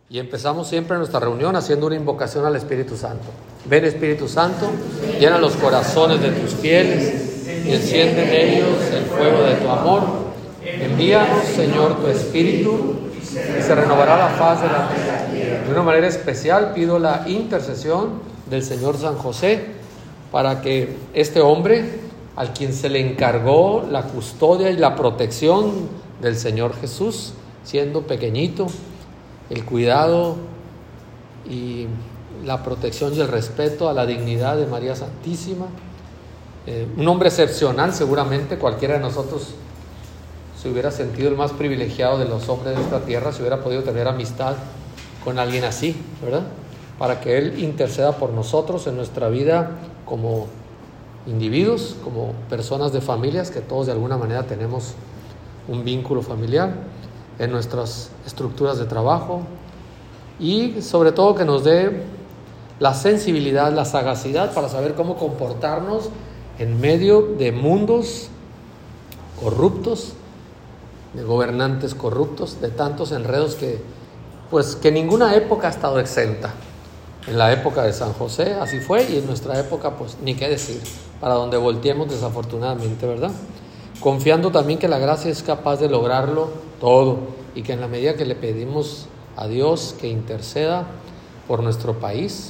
Y empezamos siempre nuestra reunión haciendo una invocación al Espíritu Santo. Ven, Espíritu Santo, llena los corazones de tus fieles y enciende en ellos el fuego de tu amor. Envíanos, Señor, tu Espíritu y se renovará la faz de la tierra. De una manera especial pido la intercesión del Señor San José para que este hombre, al quien se le encargó la custodia y la protección del Señor Jesús, siendo pequeñito, el cuidado y la protección y el respeto a la dignidad de María Santísima, un hombre excepcional. Seguramente cualquiera de nosotros se hubiera sentido el más privilegiado de los hombres de esta tierra si hubiera podido tener amistad con alguien así, ¿verdad? Para que Él interceda por nosotros en nuestra vida como individuos, como personas de familias, que todos de alguna manera tenemos un vínculo familiar, en nuestras estructuras de trabajo, y sobre todo que nos dé la sensibilidad, la sagacidad para saber cómo comportarnos en medio de mundos corruptos, de gobernantes corruptos, de tantos enredos que ninguna época ha estado exenta. En la época de San José así fue, y en nuestra época pues ni qué decir, para donde volteemos desafortunadamente, ¿verdad? Confiando también que la gracia es capaz de lograrlo todo, y que en la medida que le pedimos a Dios que interceda por nuestro país,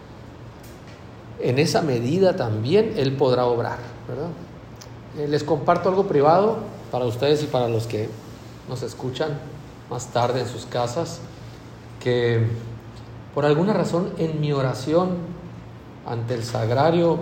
en esa medida también Él podrá obrar, ¿verdad? Les comparto algo privado para ustedes y para los que nos escuchan más tarde en sus casas, que por alguna razón en mi oración ante el sagrario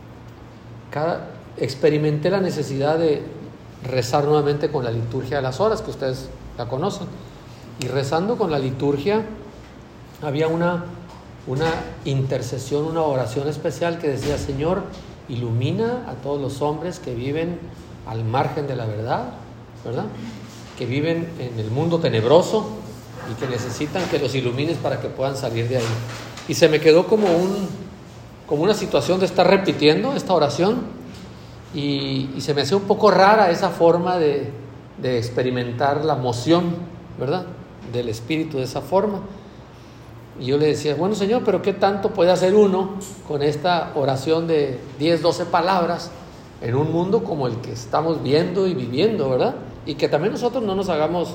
experimenté la necesidad de rezar nuevamente con la liturgia de las horas, que ustedes la conocen. Y rezando con la liturgia había una intercesión, una oración especial que decía: Señor, ilumina a todos los hombres que viven al margen de la verdad, ¿verdad? Que viven en el mundo tenebroso y que necesitan que los ilumines para que puedan salir de ahí. Y se me quedó como una situación de estar repitiendo esta oración. Y se me hacía un poco rara esa forma de experimentar la moción, ¿verdad?, del Espíritu de esa forma. Y yo le decía: bueno, Señor, pero ¿qué tanto puede hacer uno con esta oración de 10, 12 palabras en un mundo como el que estamos viendo y viviendo, ¿verdad? Y que también nosotros no nos hagamos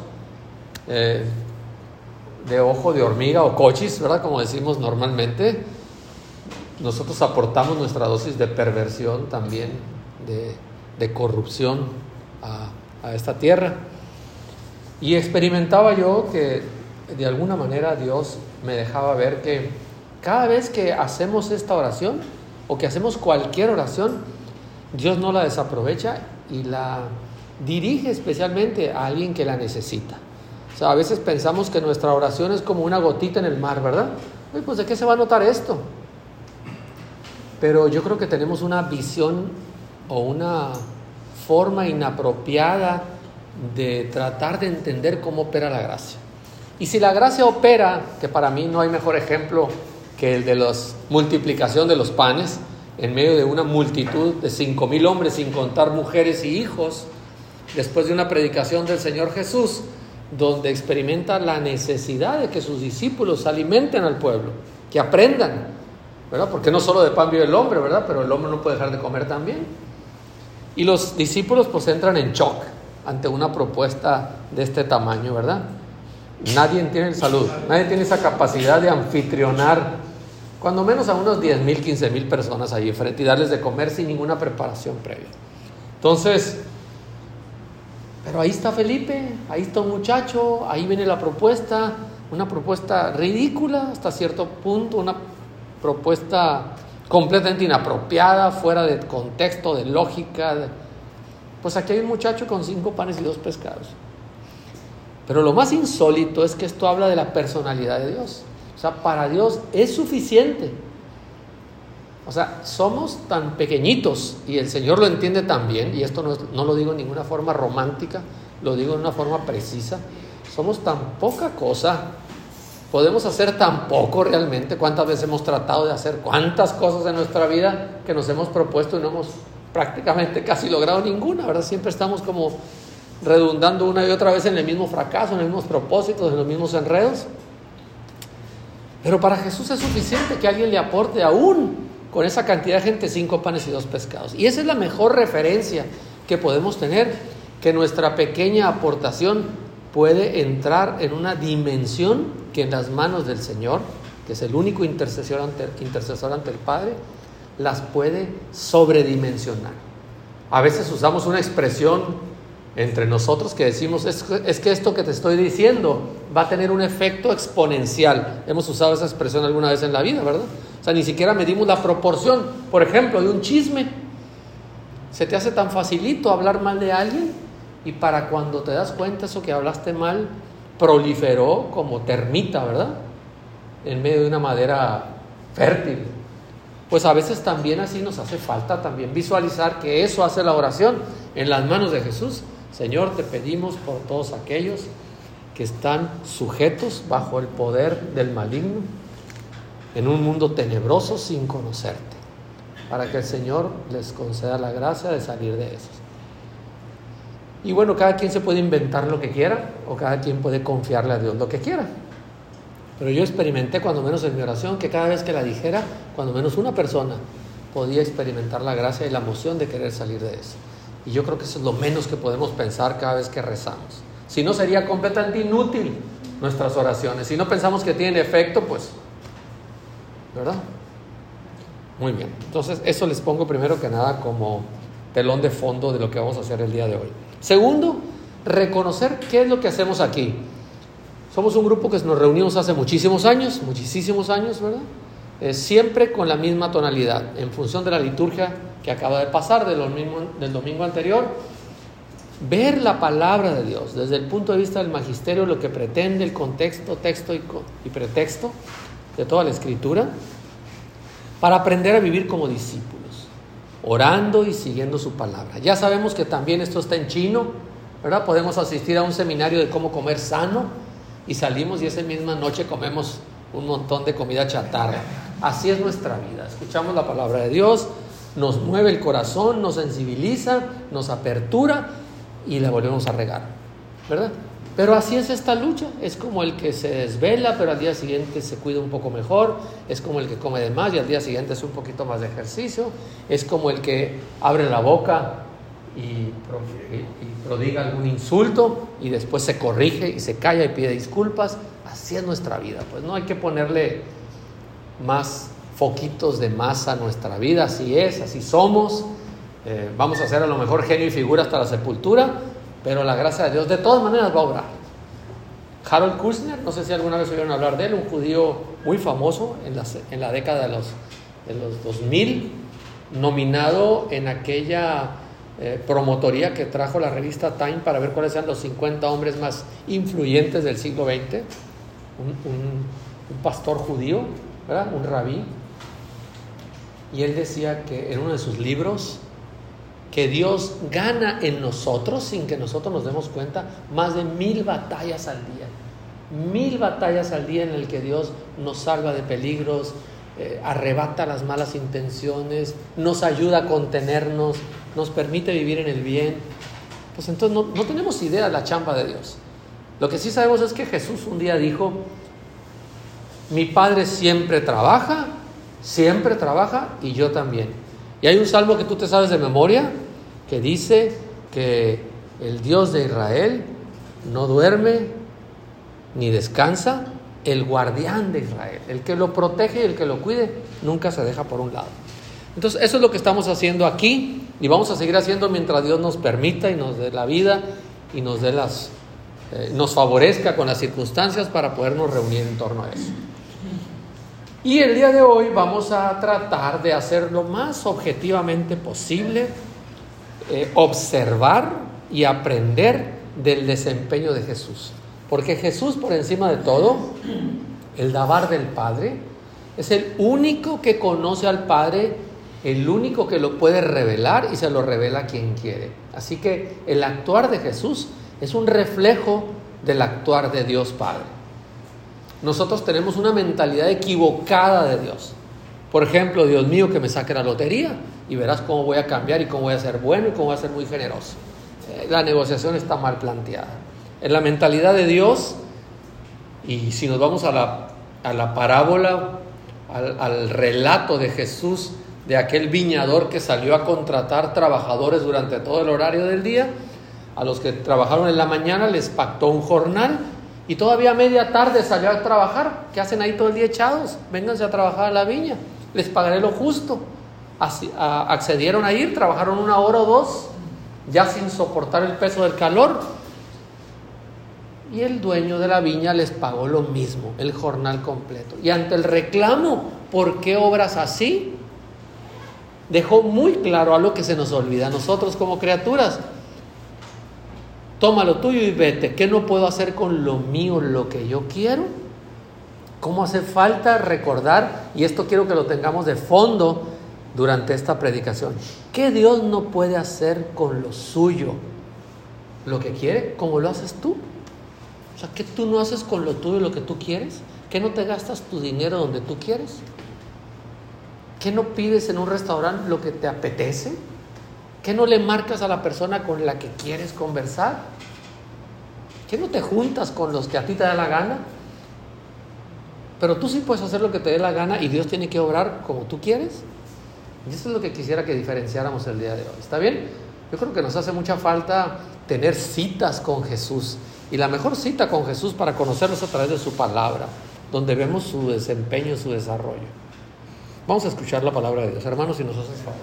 de ojo de hormiga o cochis, ¿verdad?, como decimos normalmente. Nosotros aportamos nuestra dosis de perversión también, de corrupción a esta tierra. Y experimentaba yo que de alguna manera Dios me dejaba ver que cada vez que hacemos esta oración o que hacemos cualquier oración, Dios no la desaprovecha y la dirige especialmente a alguien que la necesita. O sea, a veces pensamos que nuestra oración es como una gotita en el mar, ¿verdad? Pues ¿de qué se va a notar esto? Pero yo creo que tenemos una visión o una forma inapropiada de tratar de entender cómo opera la gracia. Y si la gracia opera, que para mí no hay mejor ejemplo que el de la multiplicación de los panes en medio de una multitud de 5,000 hombres, sin contar mujeres y hijos, después de una predicación del Señor Jesús, donde experimenta la necesidad de que sus discípulos alimenten al pueblo, que aprendan, ¿verdad? Porque no solo de pan vive el hombre, ¿verdad? Pero el hombre no puede dejar de comer también. Y los discípulos pues entran en shock ante una propuesta de este tamaño, ¿verdad? Nadie tiene esa capacidad de anfitrionar cuando menos a unos 10,000, 15,000 personas allí frente y darles de comer sin ninguna preparación previa. Entonces, pero ahí está Felipe, ahí está un muchacho, ahí viene la propuesta, una propuesta ridícula hasta cierto punto, una propuesta completamente inapropiada, fuera de contexto, de lógica. Pues aquí hay un muchacho con 5 panes y 2 pescados. Pero lo más insólito es que esto habla de la personalidad de Dios. O sea, para Dios es suficiente. O sea, somos tan pequeñitos, y el Señor lo entiende tan bien, y esto no lo digo en ninguna forma romántica, lo digo en una forma precisa. Somos tan poca cosa, podemos hacer tan poco realmente. ¿Cuántas veces hemos tratado de hacer cuántas cosas en nuestra vida que nos hemos propuesto y no hemos prácticamente casi logrado ninguna, ¿verdad? Siempre estamos como redundando una y otra vez en el mismo fracaso, en los mismos propósitos, en los mismos enredos. Pero para Jesús es suficiente que alguien le aporte aún con esa cantidad de gente 5 panes y 2 pescados. Y esa es la mejor referencia que podemos tener, que nuestra pequeña aportación puede entrar en una dimensión que en las manos del Señor, que es el único intercesor ante el Padre, las puede sobredimensionar. A veces usamos una expresión entre nosotros que decimos, es que esto que te estoy diciendo va a tener un efecto exponencial. Hemos usado esa expresión alguna vez en la vida, ¿verdad? O sea, ni siquiera medimos la proporción, por ejemplo, de un chisme. Se te hace tan facilito hablar mal de alguien y para cuando te das cuenta eso que hablaste mal proliferó como termita, ¿verdad? En medio de una madera fértil. Pues a veces también así nos hace falta también visualizar que eso hace la oración en las manos de Jesús. Señor, te pedimos por todos aquellos que están sujetos bajo el poder del maligno en un mundo tenebroso sin conocerte, para que el Señor les conceda la gracia de salir de esos. Y bueno, cada quien se puede inventar lo que quiera o cada quien puede confiarle a Dios lo que quiera. Pero yo experimenté, cuando menos en mi oración, que cada vez que la dijera, cuando menos una persona podía experimentar la gracia y la emoción de querer salir de eso. Y yo creo que eso es lo menos que podemos pensar cada vez que rezamos. Si no, sería completamente inútil nuestras oraciones. Si no pensamos que tienen efecto, pues, ¿verdad? Muy bien. Entonces, eso les pongo primero que nada como telón de fondo de lo que vamos a hacer el día de hoy. Segundo, reconocer qué es lo que hacemos aquí. Somos un grupo que nos reunimos hace muchísimos años, ¿verdad? Siempre con la misma tonalidad, en función de la liturgia que acaba de pasar del domingo anterior. Ver la palabra de Dios desde el punto de vista del magisterio, lo que pretende el contexto, texto y pretexto de toda la Escritura, para aprender a vivir como discípulos, orando y siguiendo su palabra. Ya sabemos que también esto está en chino, ¿verdad? Podemos asistir a un seminario de cómo comer sano y salimos y esa misma noche comemos un montón de comida chatarra. Así es nuestra vida. Escuchamos la palabra de Dios, nos mueve el corazón, nos sensibiliza, nos apertura y la volvemos a regar, ¿verdad? Pero así es esta lucha. Es como el que se desvela pero al día siguiente se cuida un poco mejor, es como el que come de más y al día siguiente hace un poquito más de ejercicio, es como el que abre la boca y prodiga algún insulto y después se corrige y se calla y pide disculpas. Así es nuestra vida. Pues no hay que ponerle más foquitos de más a nuestra vida. Así es, así somos. Vamos a hacer a lo mejor genio y figura hasta la sepultura, pero la gracia de Dios de todas maneras va a obrar. Harold Kushner, no sé si alguna vez oyeron hablar de él, un judío muy famoso en la década de los 2000, nominado en aquella promotoría que trajo la revista Time para ver cuáles eran los 50 hombres más influyentes del siglo XX, un pastor judío, ¿verdad? Un rabí, y él decía que en uno de sus libros que Dios gana en nosotros, sin que nosotros nos demos cuenta, más de 1000 batallas al día. 1000 batallas al día en el que Dios nos salva de peligros, arrebata las malas intenciones, nos ayuda a contenernos, nos permite vivir en el bien. Pues entonces no tenemos idea de la chamba de Dios. Lo que sí sabemos es que Jesús un día dijo: mi Padre siempre trabaja y yo también. Y hay un salmo que tú te sabes de memoria que dice que el Dios de Israel no duerme ni descansa, el guardián de Israel, el que lo protege y el que lo cuide, nunca se deja por un lado. Entonces eso es lo que estamos haciendo aquí y vamos a seguir haciendo mientras Dios nos permita y nos dé la vida y nos favorezca con las circunstancias para podernos reunir en torno a eso. Y el día de hoy vamos a tratar de hacer lo más objetivamente posible, observar y aprender del desempeño de Jesús. Porque Jesús, por encima de todo, el Dabar del Padre, es el único que conoce al Padre, el único que lo puede revelar y se lo revela a quien quiere. Así que el actuar de Jesús es un reflejo del actuar de Dios Padre. Nosotros tenemos una mentalidad equivocada de Dios. Por ejemplo, Dios mío, que me saque la lotería y verás cómo voy a cambiar y cómo voy a ser bueno y cómo voy a ser muy generoso. La negociación está mal planteada. En la mentalidad de Dios, y si nos vamos a la a la parábola, al relato de Jesús de aquel viñador que salió a contratar trabajadores durante todo el horario del día. A los que trabajaron en la mañana les pactó un jornal y todavía a media tarde salió a trabajar. ¿Qué hacen ahí todo el día echados? Vénganse a trabajar a la viña, les pagaré lo justo. Accedieron a ir, trabajaron 1 hora o 2, ya sin soportar el peso del calor. Y el dueño de la viña les pagó lo mismo, el jornal completo. Y ante el reclamo, ¿por qué obras así?, dejó muy claro algo que se nos olvida a nosotros como criaturas. Toma lo tuyo y vete. ¿Qué no puedo hacer con lo mío lo que yo quiero? ¿Cómo hace falta recordar? Y esto quiero que lo tengamos de fondo durante esta predicación. ¿Qué Dios no puede hacer con lo suyo lo que quiere como lo haces tú? O sea, ¿qué tú no haces con lo tuyo lo que tú quieres? ¿Qué no te gastas tu dinero donde tú quieres? ¿Qué no pides en un restaurante lo que te apetece? ¿Qué no le marcas a la persona con la que quieres conversar? ¿Qué no te juntas con los que a ti te da la gana? Pero tú sí puedes hacer lo que te dé la gana y Dios tiene que obrar como tú quieres. Y eso es lo que quisiera que diferenciáramos el día de hoy. ¿Está bien? Yo creo que nos hace mucha falta tener citas con Jesús. Y la mejor cita con Jesús para conocerlo es a través de su palabra, donde vemos su desempeño, su desarrollo. Vamos a escuchar la palabra de Dios. Hermanos, si nos haces favor.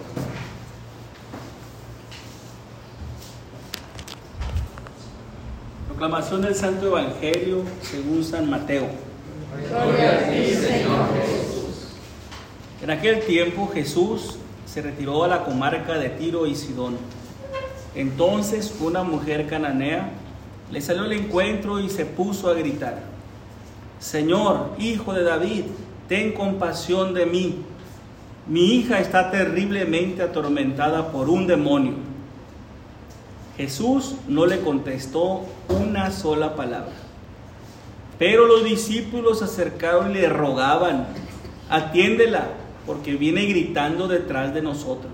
Proclamación del Santo Evangelio según San Mateo. Gloria a ti, Señor Jesús. En aquel tiempo Jesús se retiró a la comarca de Tiro y Sidón. Entonces una mujer cananea le salió al encuentro y se puso a gritar: Señor, Hijo de David, ten compasión de mí. Mi hija está terriblemente atormentada por un demonio. Jesús no le contestó una sola palabra. Pero los discípulos se acercaron y le rogaban: atiéndela, porque viene gritando detrás de nosotros.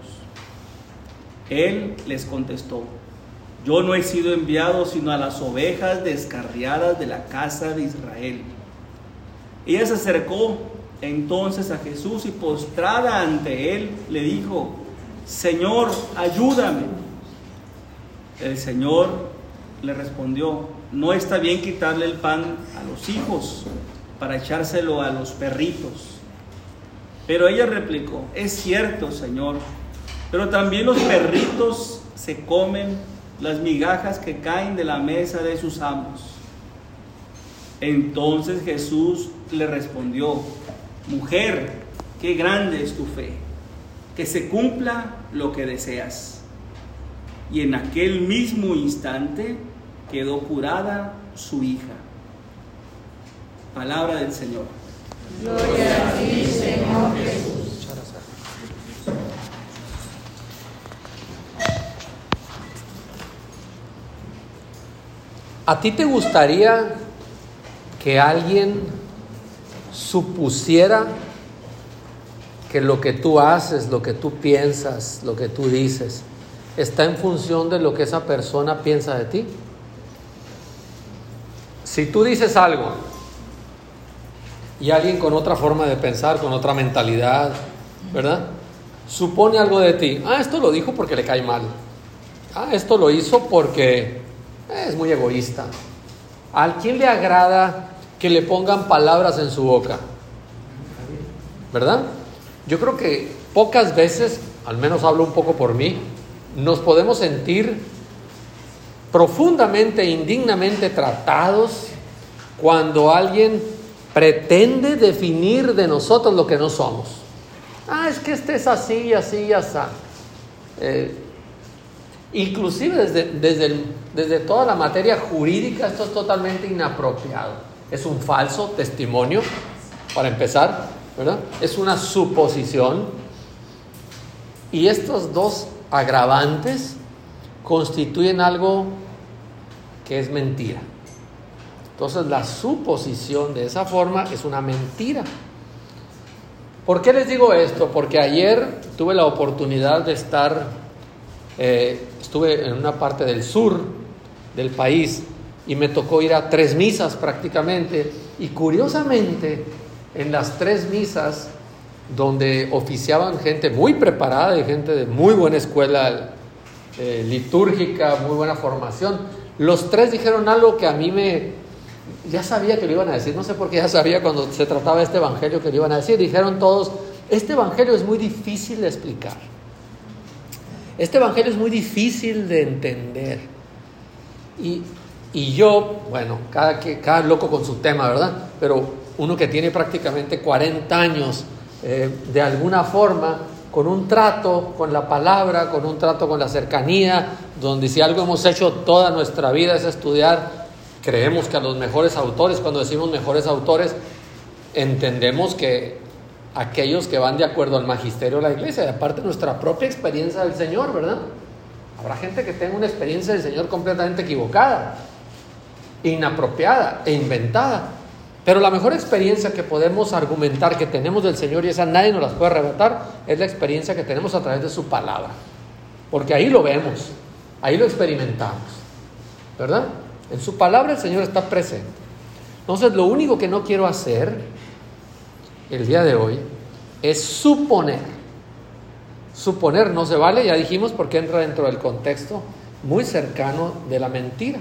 Él les contestó: yo no he sido enviado sino a las ovejas descarriadas de la casa de Israel. Ella se acercó entonces a Jesús y postrada ante él le dijo: Señor, ayúdame. El Señor le respondió: no está bien quitarle el pan a los hijos para echárselo a los perritos. Pero ella replicó: es cierto, Señor, pero también los perritos se comen las migajas que caen de la mesa de sus amos. Entonces Jesús le respondió: mujer, qué grande es tu fe, que se cumpla lo que deseas. Y en aquel mismo instante quedó curada su hija. Palabra del Señor. Gloria a ti, Señor Jesús. ¿A ti te gustaría que alguien supusiera que lo que tú haces, lo que tú piensas, lo que tú dices, está en función de lo que esa persona piensa de ti? Si tú dices algo y alguien con otra forma de pensar, con otra mentalidad, ¿verdad?, supone algo de ti. Esto lo dijo porque le cae mal. Esto lo hizo porque es muy egoísta. ¿A quién le agrada que le pongan palabras en su boca? ¿Verdad? Yo creo que pocas veces, al menos hablo un poco por mí, nos podemos sentir profundamente e indignamente tratados cuando alguien pretende definir de nosotros lo que no somos. Es que este es así, así y así. Inclusive desde toda la materia jurídica esto es totalmente inapropiado. Es un falso testimonio, para empezar, ¿verdad? Es una suposición. Y estos dos agravantes constituyen algo que es mentira. Entonces la suposición de esa forma es una mentira. ¿Por qué les digo esto? Porque ayer tuve la oportunidad de estar, estuve en una parte del sur del país y me tocó ir a 3 misas prácticamente, y curiosamente en las 3 misas donde oficiaban gente muy preparada y gente de muy buena escuela litúrgica, muy buena formación, los 3 dijeron algo que a mí ya sabía que lo iban a decir, no sé por qué ya sabía cuando se trataba de este evangelio que lo iban a decir. Dijeron todos: este evangelio es muy difícil de explicar, este evangelio es muy difícil de entender. Y yo, bueno, cada loco con su tema, ¿verdad? Pero uno que tiene prácticamente 40 años, de alguna forma, con un trato con la palabra, con un trato con la cercanía, donde si algo hemos hecho toda nuestra vida es estudiar, creemos que a los mejores autores. Cuando decimos mejores autores, entendemos que aquellos que van de acuerdo al magisterio de la iglesia, y aparte nuestra propia experiencia del Señor, ¿verdad? Habrá gente que tenga una experiencia del Señor completamente equivocada, inapropiada e inventada, pero la mejor experiencia que podemos argumentar que tenemos del Señor, y esa nadie nos las puede arrebatar, es la experiencia que tenemos a través de su palabra, porque ahí lo vemos, ahí lo experimentamos, ¿verdad? En su palabra el Señor está presente. Entonces, lo único que no quiero hacer el día de hoy es suponer. Suponer no se vale, ya dijimos, porque entra dentro del contexto muy cercano de la mentira.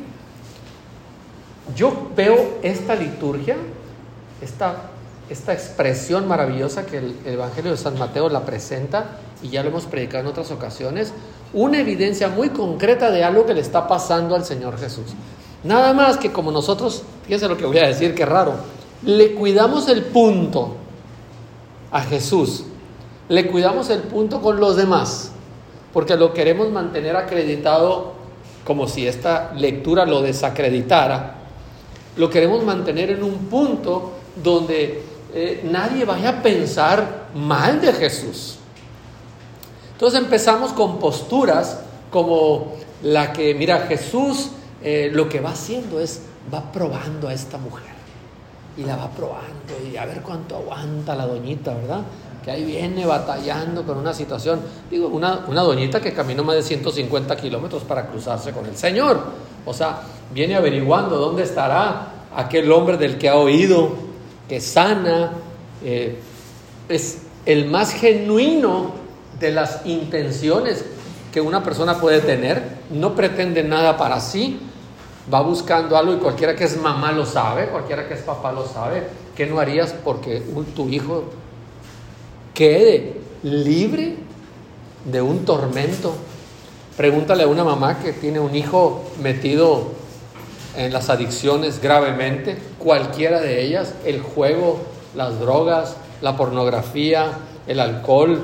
Yo veo esta liturgia, esta expresión maravillosa que el Evangelio de San Mateo la presenta, y ya lo hemos predicado en otras ocasiones, una evidencia muy concreta de algo que le está pasando al Señor Jesús. Nada más que como nosotros, fíjense lo que voy a decir, qué raro, le cuidamos el punto a Jesús, le cuidamos el punto con los demás, porque lo queremos mantener acreditado, como si esta lectura lo desacreditara. Lo queremos mantener en un punto donde nadie vaya a pensar mal de Jesús. Entonces empezamos con posturas como la que, mira, Jesús lo que va haciendo es, va probando a esta mujer, y la va probando, y a ver cuánto aguanta la doñita, ¿verdad? Que ahí viene batallando con una situación, digo, una doñita que caminó más de 150 kilómetros para cruzarse con el Señor. O sea, viene averiguando dónde estará aquel hombre del que ha oído, que sana. Es el más genuino de las intenciones que una persona puede tener. No pretende nada para sí, va buscando algo, y cualquiera que es mamá lo sabe, cualquiera que es papá lo sabe. ¿Qué no harías porque tu hijo quede libre de un tormento? Pregúntale a una mamá que tiene un hijo metido en las adicciones gravemente, cualquiera de ellas, el juego, las drogas, la pornografía, el alcohol,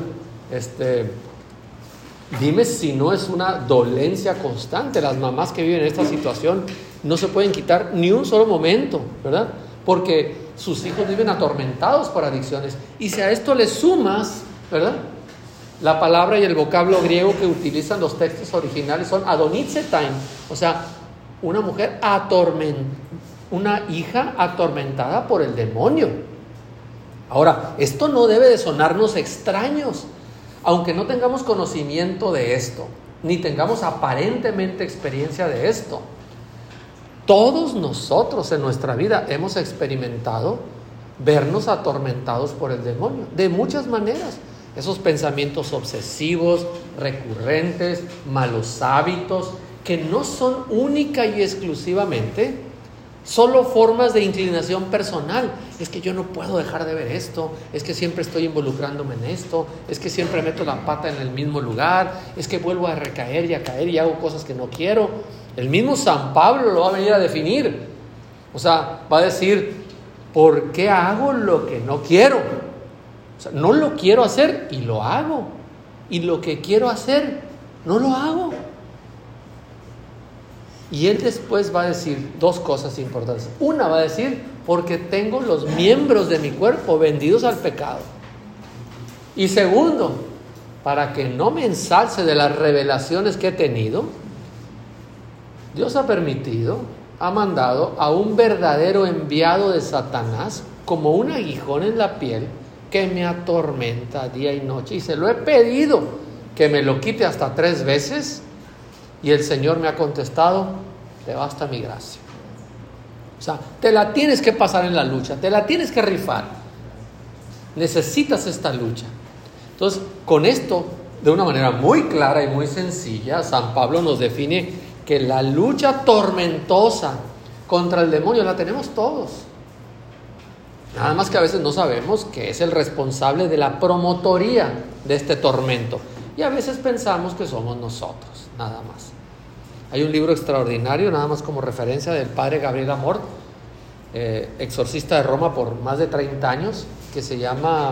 dime si no es una dolencia constante. Las mamás que viven en esta situación no se pueden quitar ni un solo momento, ¿verdad? Porque sus hijos viven atormentados por adicciones. Y si a esto le sumas, ¿verdad?, la palabra y el vocablo griego que utilizan los textos originales son adonitzetain, o sea, una mujer una hija atormentada por el demonio. Ahora, esto no debe de sonarnos extraños, aunque no tengamos conocimiento de esto, ni tengamos aparentemente experiencia de esto. Todos nosotros en nuestra vida hemos experimentado vernos atormentados por el demonio, de muchas maneras. Esos pensamientos obsesivos, recurrentes, malos hábitos, que no son única y exclusivamente solo formas de inclinación personal. Es que yo no puedo dejar de ver esto, es que siempre estoy involucrándome en esto, es que siempre meto la pata en el mismo lugar, es que vuelvo a recaer y a caer y hago cosas que no quiero. El mismo San Pablo lo va a venir a definir. O sea, va a decir, ¿por qué hago lo que no quiero? O sea, no lo quiero hacer y lo hago, y lo que quiero hacer no lo hago. Y él después va a decir dos cosas importantes. Una, va a decir, porque tengo los miembros de mi cuerpo vendidos al pecado. Y segundo, para que no me ensalce de las revelaciones que he tenido, Dios ha permitido, ha mandado a un verdadero enviado de Satanás, como un aguijón en la piel, que me atormenta día y noche. Y se lo he pedido que me lo quite hasta 3 veces. Y el Señor me ha contestado, te basta mi gracia. O sea, te la tienes que pasar en la lucha, te la tienes que rifar. Necesitas esta lucha. Entonces, con esto, de una manera muy clara y muy sencilla, San Pablo nos define que la lucha tormentosa contra el demonio la tenemos todos. Nada más que a veces no sabemos que es el responsable de la promotoría de este tormento. Y a veces pensamos que somos nosotros, nada más. Hay un libro extraordinario, nada más como referencia, del padre Gabriel Amor, exorcista de Roma por más de 30 años, que se llama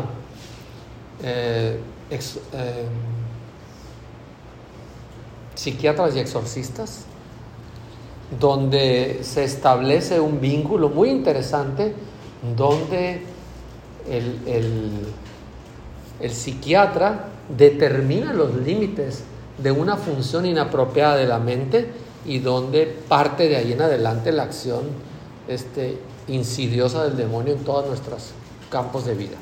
Psiquiatras y Exorcistas, donde se establece un vínculo muy interesante, donde el psiquiatra determina los límites de una función inapropiada de la mente y donde parte de ahí en adelante la acción insidiosa del demonio en todos nuestros campos de vida.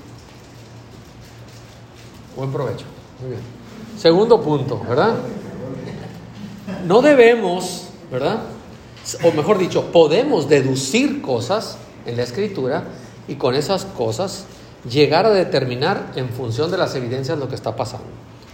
Buen provecho. Muy bien. Segundo punto, ¿verdad? No debemos, ¿verdad? O mejor dicho, podemos deducir cosas en la Escritura y con esas cosas llegar a determinar en función de las evidencias lo que está pasando.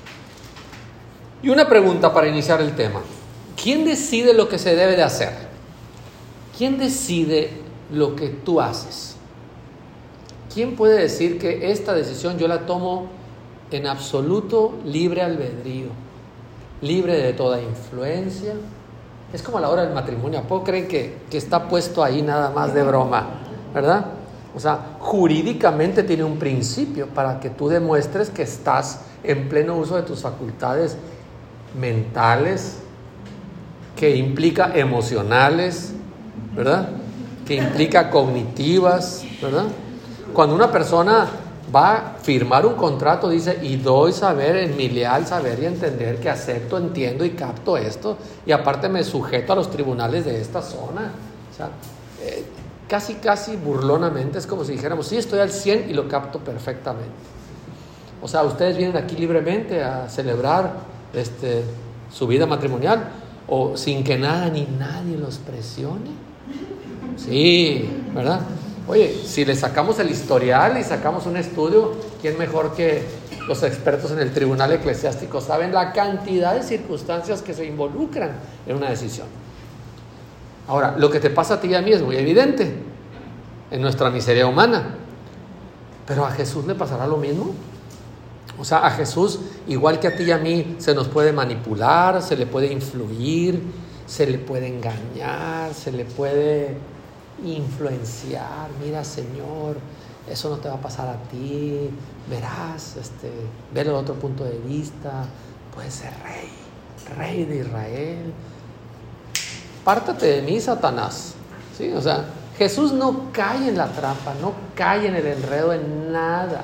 Y una pregunta para iniciar el tema: ¿quién decide lo que se debe de hacer? ¿Quién decide lo que tú haces? ¿Quién puede decir que esta decisión yo la tomo en absoluto libre albedrío, libre de toda influencia? Es como a la hora del matrimonio. ¿A poco creen que está puesto ahí nada más de broma? ¿Verdad? O sea, jurídicamente tiene un principio para que tú demuestres que estás en pleno uso de tus facultades mentales, que implica emocionales, ¿verdad? Que implica cognitivas, ¿verdad? Cuando una persona va a firmar un contrato, dice: y doy saber en mi leal saber y entender que acepto, entiendo y capto esto, y aparte me sujeto a los tribunales de esta zona. O sea, casi burlonamente es como si dijéramos: sí, estoy al 100 y lo capto perfectamente. O sea, ustedes vienen aquí libremente a celebrar su vida matrimonial, o sin que nada ni nadie los presione. Sí, ¿verdad? Oye, si le sacamos el historial y sacamos un estudio, ¿quién mejor que los expertos en el tribunal eclesiástico saben la cantidad de circunstancias que se involucran en una decisión? Ahora, lo que te pasa a ti y a mí es muy evidente en nuestra miseria humana, pero ¿a Jesús le pasará lo mismo? O sea, a Jesús, igual que a ti y a mí, se nos puede manipular, se le puede influir, se le puede engañar, se le puede influenciar. Mira, Señor, eso no te va a pasar a ti, verás, velo de otro punto de vista, puedes ser rey de Israel. Pártate de mí, Satanás. ¿Sí? O sea, Jesús no cae en la trampa, no cae en el enredo, en nada.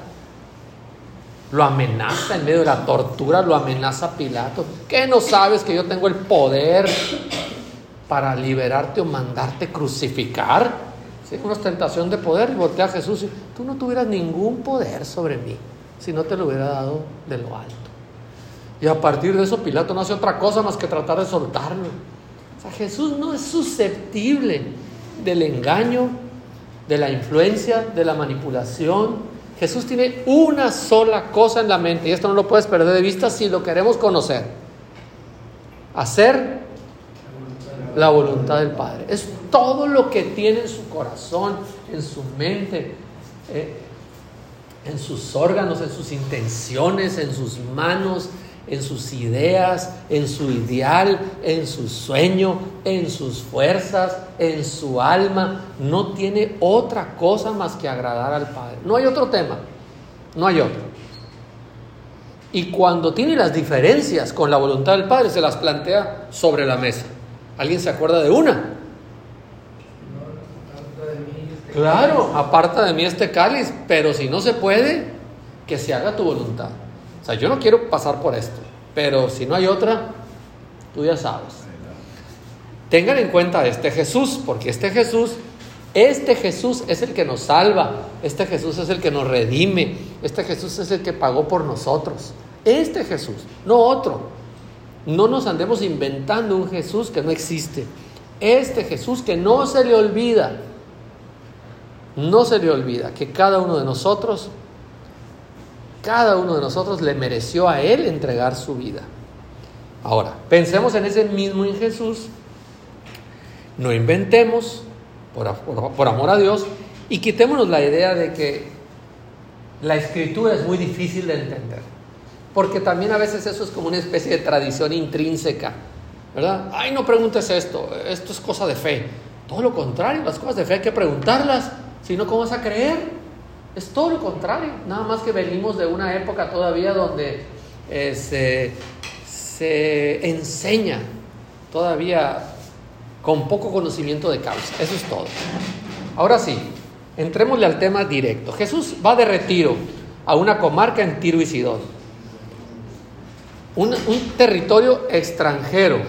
Lo amenaza en medio de la tortura, lo amenaza Pilato. ¿Qué no sabes que yo tengo el poder para liberarte o mandarte crucificar? ¿Sí? Una ostentación de poder. Y voltea a Jesús y: tú no tuvieras ningún poder sobre mí si no te lo hubiera dado de lo alto. Y a partir de eso Pilato no hace otra cosa más que tratar de soltarlo. O sea, Jesús no es susceptible del engaño, de la influencia, de la manipulación. Jesús tiene una sola cosa en la mente, y esto no lo puedes perder de vista si lo queremos conocer: hacer la voluntad del Padre. Es todo lo que tiene en su corazón, en su mente, en sus órganos, en sus intenciones, en sus manos, en sus ideas, en su ideal, en su sueño, en sus fuerzas, en su alma. No tiene otra cosa más que agradar al Padre. No hay otro tema, no hay otro. Y cuando tiene las diferencias con la voluntad del Padre, se las plantea sobre la mesa. ¿Alguien se acuerda de una? Claro, aparta de mí este cáliz, pero si no se puede, que se haga tu voluntad. O sea, yo no quiero pasar por esto, pero si no hay otra, tú ya sabes. Tengan en cuenta este Jesús, porque este Jesús es el que nos salva, este Jesús es el que nos redime, este Jesús es el que pagó por nosotros. Este Jesús, no otro. No nos andemos inventando un Jesús que no existe. Este Jesús que no se le olvida que cada uno de nosotros cada uno de nosotros le mereció a Él entregar su vida. Ahora, pensemos en ese mismo en Jesús. No inventemos, por amor a Dios, y quitémonos la idea de que la Escritura es muy difícil de entender. Porque también a veces eso es como una especie de tradición intrínseca, ¿verdad? Ay, no preguntes esto es cosa de fe. Todo lo contrario, las cosas de fe hay que preguntarlas, si no, ¿cómo vas a creer? Es todo lo contrario, nada más que venimos de una época todavía donde se enseña todavía con poco conocimiento de causa. Eso es todo. Ahora sí, entrémosle al tema directo. Jesús va de retiro a una comarca en Tiro y Sidón, un territorio extranjero,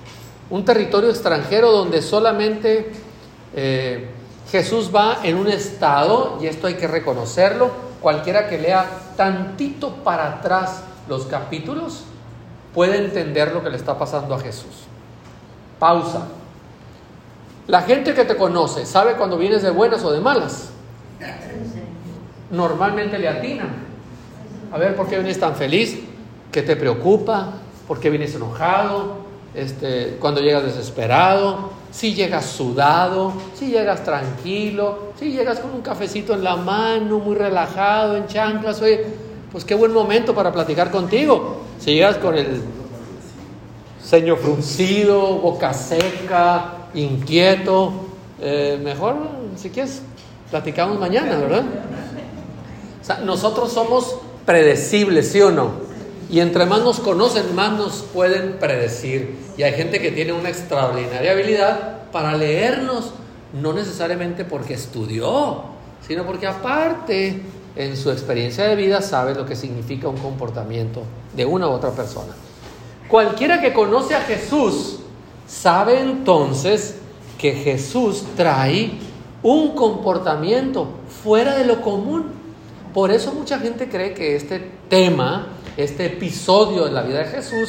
donde solamente Jesús va en un estado, y esto hay que reconocerlo. Cualquiera que lea tantito para atrás los capítulos puede entender lo que le está pasando a Jesús. Pausa. La gente que te conoce sabe cuando vienes de buenas o de malas. Normalmente le atinan. A ver, ¿por qué vienes tan feliz? ¿Qué te preocupa? ¿Por qué vienes enojado? Cuando llegas desesperado, si llegas sudado, si llegas tranquilo, si llegas con un cafecito en la mano, muy relajado, en chanclas. Oye, pues qué buen momento para platicar contigo. Si llegas con el ceño fruncido, boca seca, inquieto, mejor, si quieres, platicamos mañana, ¿verdad? O sea, nosotros somos predecibles, ¿sí o no? Y entre más nos conocen, más nos pueden predecir. Y hay gente que tiene una extraordinaria habilidad para leernos, no necesariamente porque estudió, sino porque aparte, en su experiencia de vida, sabe lo que significa un comportamiento de una u otra persona. Cualquiera que conoce a Jesús sabe entonces que Jesús trae un comportamiento fuera de lo común. Por eso mucha gente cree que este tema, este episodio en la vida de Jesús,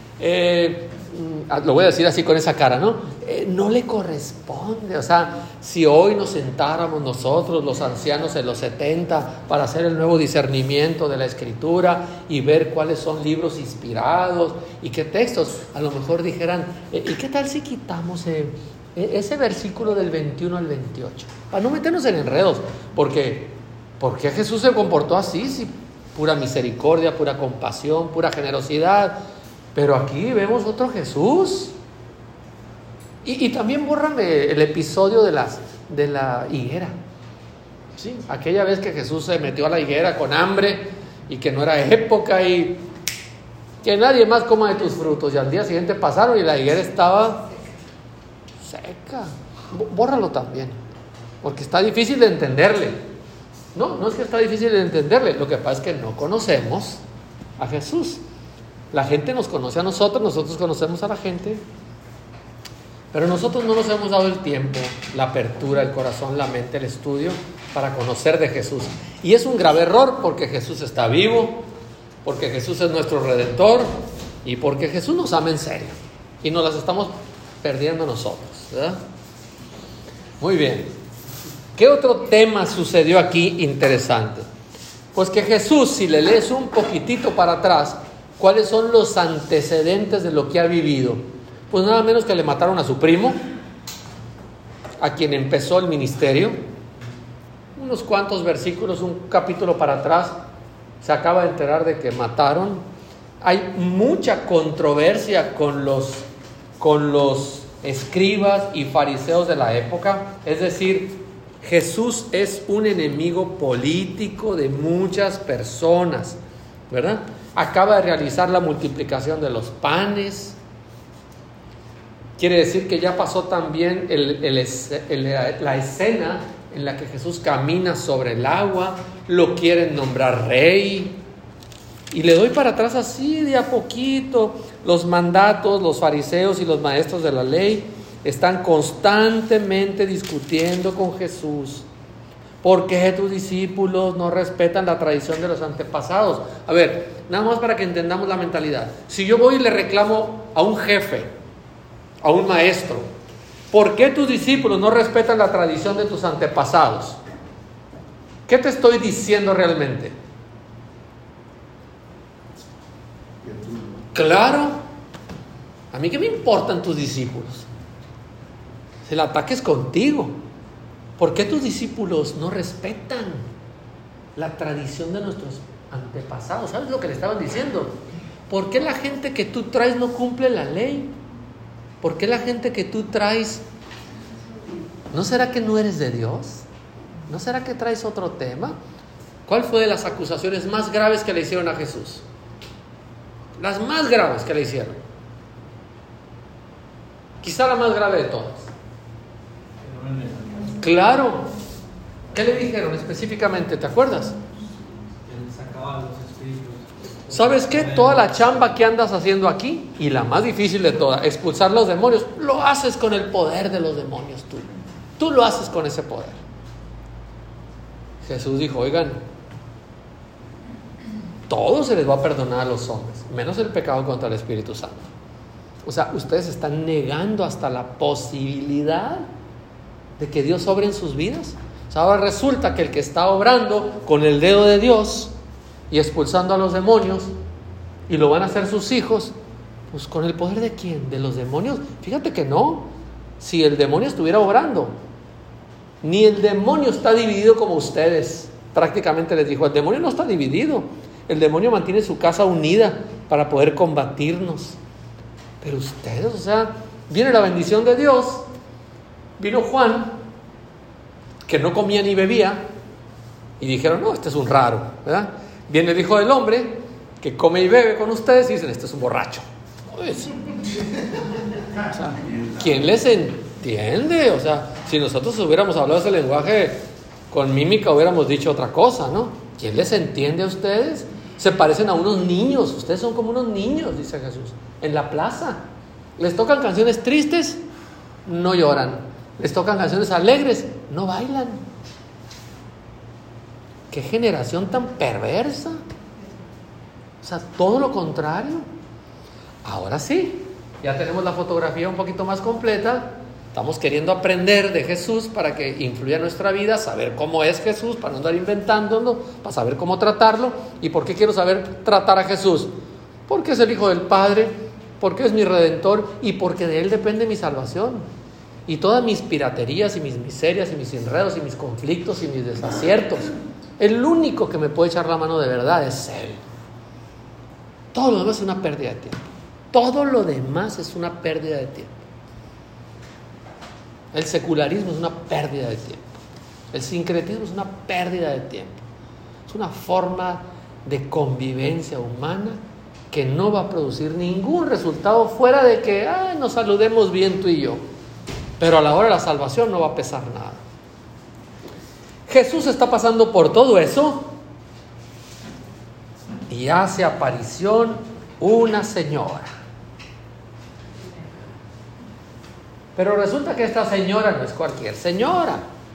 lo voy a decir así con esa cara, ¿no? No le corresponde. O sea, si hoy nos sentáramos nosotros, los ancianos en los 70, para hacer el nuevo discernimiento de la Escritura y ver cuáles son libros inspirados y qué textos, a lo mejor dijeran, ¿y qué tal si quitamos ese versículo del 21 al 28? Para no meternos en enredos, porque Jesús se comportó así, sí, pura misericordia, pura compasión, pura generosidad. Pero aquí vemos otro Jesús. Y también bórrame el episodio de la higuera. ¿Sí? Aquella vez que Jesús se metió a la higuera con hambre y que no era época y que nadie más coma de tus frutos. Y al día siguiente pasaron y la higuera estaba seca. Bórralo también, porque está difícil de entenderle. No es que está difícil de entenderle. Lo que pasa es que no conocemos a Jesús. La gente nos conoce a nosotros conocemos a la gente, pero nosotros no nos hemos dado el tiempo, la apertura, el corazón, la mente, el estudio para conocer de Jesús. Y es un grave error, porque Jesús está vivo, porque Jesús es nuestro Redentor y porque Jesús nos ama en serio. Y nos las estamos perdiendo nosotros, ¿verdad? Muy bien. ¿Qué otro tema sucedió aquí interesante? Pues que Jesús, si le lees un poquitito para atrás, ¿cuáles son los antecedentes de lo que ha vivido? Pues nada menos que le mataron a su primo, a quien empezó el ministerio. Unos cuantos versículos, un capítulo para atrás, se acaba de enterar de que mataron. Hay mucha controversia con los escribas y fariseos de la época. Es decir, Jesús es un enemigo político de muchas personas, ¿verdad? Acaba de realizar la multiplicación de los panes. Quiere decir que ya pasó también la escena en la que Jesús camina sobre el agua. Lo quieren nombrar rey. Y le doy para atrás así de a poquito. Los mandatos, los fariseos y los maestros de la ley están constantemente discutiendo con Jesús. ¿Por qué tus discípulos no respetan la tradición de los antepasados? A ver, nada más para que entendamos la mentalidad. Si yo voy y le reclamo a un jefe, a un maestro, ¿por qué tus discípulos no respetan la tradición de tus antepasados? ¿Qué te estoy diciendo realmente? Claro, a mí qué me importan tus discípulos. El ataque es contigo. ¿Por qué tus discípulos no respetan la tradición de nuestros antepasados? ¿Sabes lo que le estaban diciendo? ¿Por qué la gente que tú traes no cumple la ley? ¿Por qué la gente que tú traes, no será que no eres de Dios? ¿No será que traes otro tema? ¿Cuál fue de las acusaciones más graves que le hicieron a Jesús? Las más graves que le hicieron. Quizá la más grave de todas. Claro. ¿Qué le dijeron específicamente? ¿Te acuerdas? ¿Sabes qué? Toda la chamba que andas haciendo aquí, y la más difícil de todas, expulsar los demonios, lo haces con el poder de los demonios tú. Tú lo haces con ese poder. Jesús dijo, oigan, todo se les va a perdonar a los hombres, menos el pecado contra el Espíritu Santo. O sea, ustedes están negando hasta la posibilidad de que Dios obre en sus vidas. O sea, ahora resulta que el que está obrando con el dedo de Dios y expulsando a los demonios, y lo van a hacer sus hijos, pues ¿con el poder de quién? ¿De los demonios? Fíjate que no. Si el demonio estuviera obrando, ni el demonio está dividido como ustedes. Prácticamente les dijo, el demonio no está dividido. El demonio mantiene su casa unida para poder combatirnos. Pero ustedes, o sea, viene la bendición de Dios. Vino Juan, que no comía ni bebía, y dijeron, no, este es un raro, ¿verdad? Viene el Hijo del Hombre, que come y bebe con ustedes, y dicen, este es un borracho. O sea, ¿quién les entiende? O sea, si nosotros hubiéramos hablado ese lenguaje con mímica, hubiéramos dicho otra cosa, ¿no? ¿Quién les entiende a ustedes? Se parecen a unos niños, ustedes son como unos niños, dice Jesús, en la plaza. Les tocan canciones tristes, no lloran. Les tocan canciones alegres, no bailan. ¡Qué generación tan perversa! O sea, todo lo contrario. Ahora sí, ya tenemos la fotografía un poquito más completa. Estamos queriendo aprender de Jesús para que influya en nuestra vida, saber cómo es Jesús, para no andar inventándolo, para saber cómo tratarlo. ¿Y por qué quiero saber tratar a Jesús? Porque es el Hijo del Padre, porque es mi Redentor y porque de Él depende mi salvación. Y todas mis piraterías y mis miserias y mis enredos y mis conflictos y mis desaciertos, el único que me puede echar la mano de verdad es Él. Todo lo demás es una pérdida de tiempo. Todo lo demás es una pérdida de tiempo. El secularismo es una pérdida de tiempo. El sincretismo es una pérdida de tiempo. Es una forma de convivencia humana que no va a producir ningún resultado fuera de que nos saludemos bien tú y yo. Pero a la hora de la salvación no va a pesar nada. Jesús está pasando por todo eso y hace aparición una señora. Pero resulta que esta señora no es cualquier señora.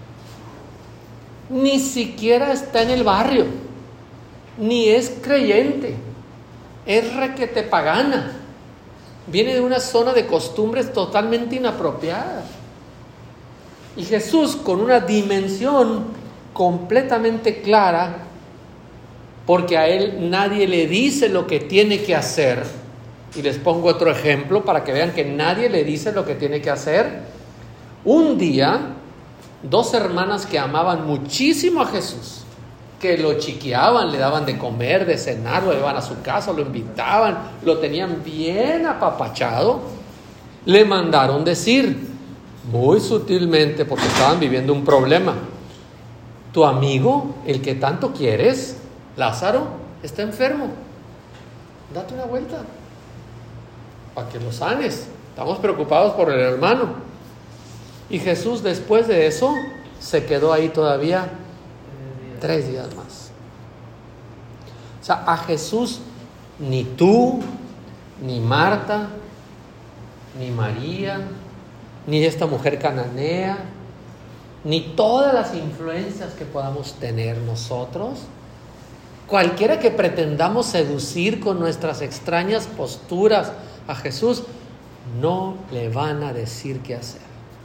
Ni siquiera está en el barrio, ni es creyente, es requete pagana. Viene de una zona de costumbres totalmente inapropiadas. Y Jesús, con una dimensión completamente clara, porque a Él nadie le dice lo que tiene que hacer. Y les pongo otro ejemplo para que vean que nadie le dice lo que tiene que hacer. Un día, dos hermanas que amaban muchísimo a Jesús, que lo chiqueaban, le daban de comer, de cenar, lo llevaban a su casa, lo invitaban, lo tenían bien apapachado, le mandaron decir, muy sutilmente, porque estaban viviendo un problema: tu amigo, el que tanto quieres, Lázaro, está enfermo, date una vuelta para que lo sanes, estamos preocupados por el hermano. Y Jesús, después de eso, se quedó ahí todavía 3 días más. O sea, a Jesús ni tú, ni Marta, ni María, ni esta mujer cananea, ni todas las influencias que podamos tener nosotros, cualquiera que pretendamos seducir con nuestras extrañas posturas a Jesús, no le van a decir qué hacer.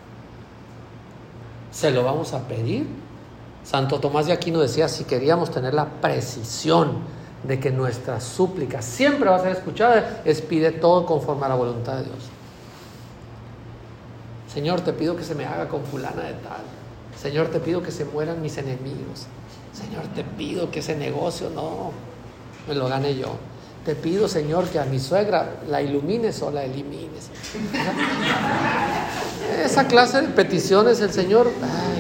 Se lo vamos a pedir. Santo Tomás de Aquino decía, si queríamos tener la precisión de que nuestra súplica siempre va a ser escuchada, es pide todo conforme a la voluntad de Dios. Señor, te pido que se me haga con fulana de tal. Señor, te pido que se mueran mis enemigos. Señor, te pido que ese negocio no me lo gane yo. Te pido, Señor, que a mi suegra la ilumines o la elimines. Esa clase de peticiones el Señor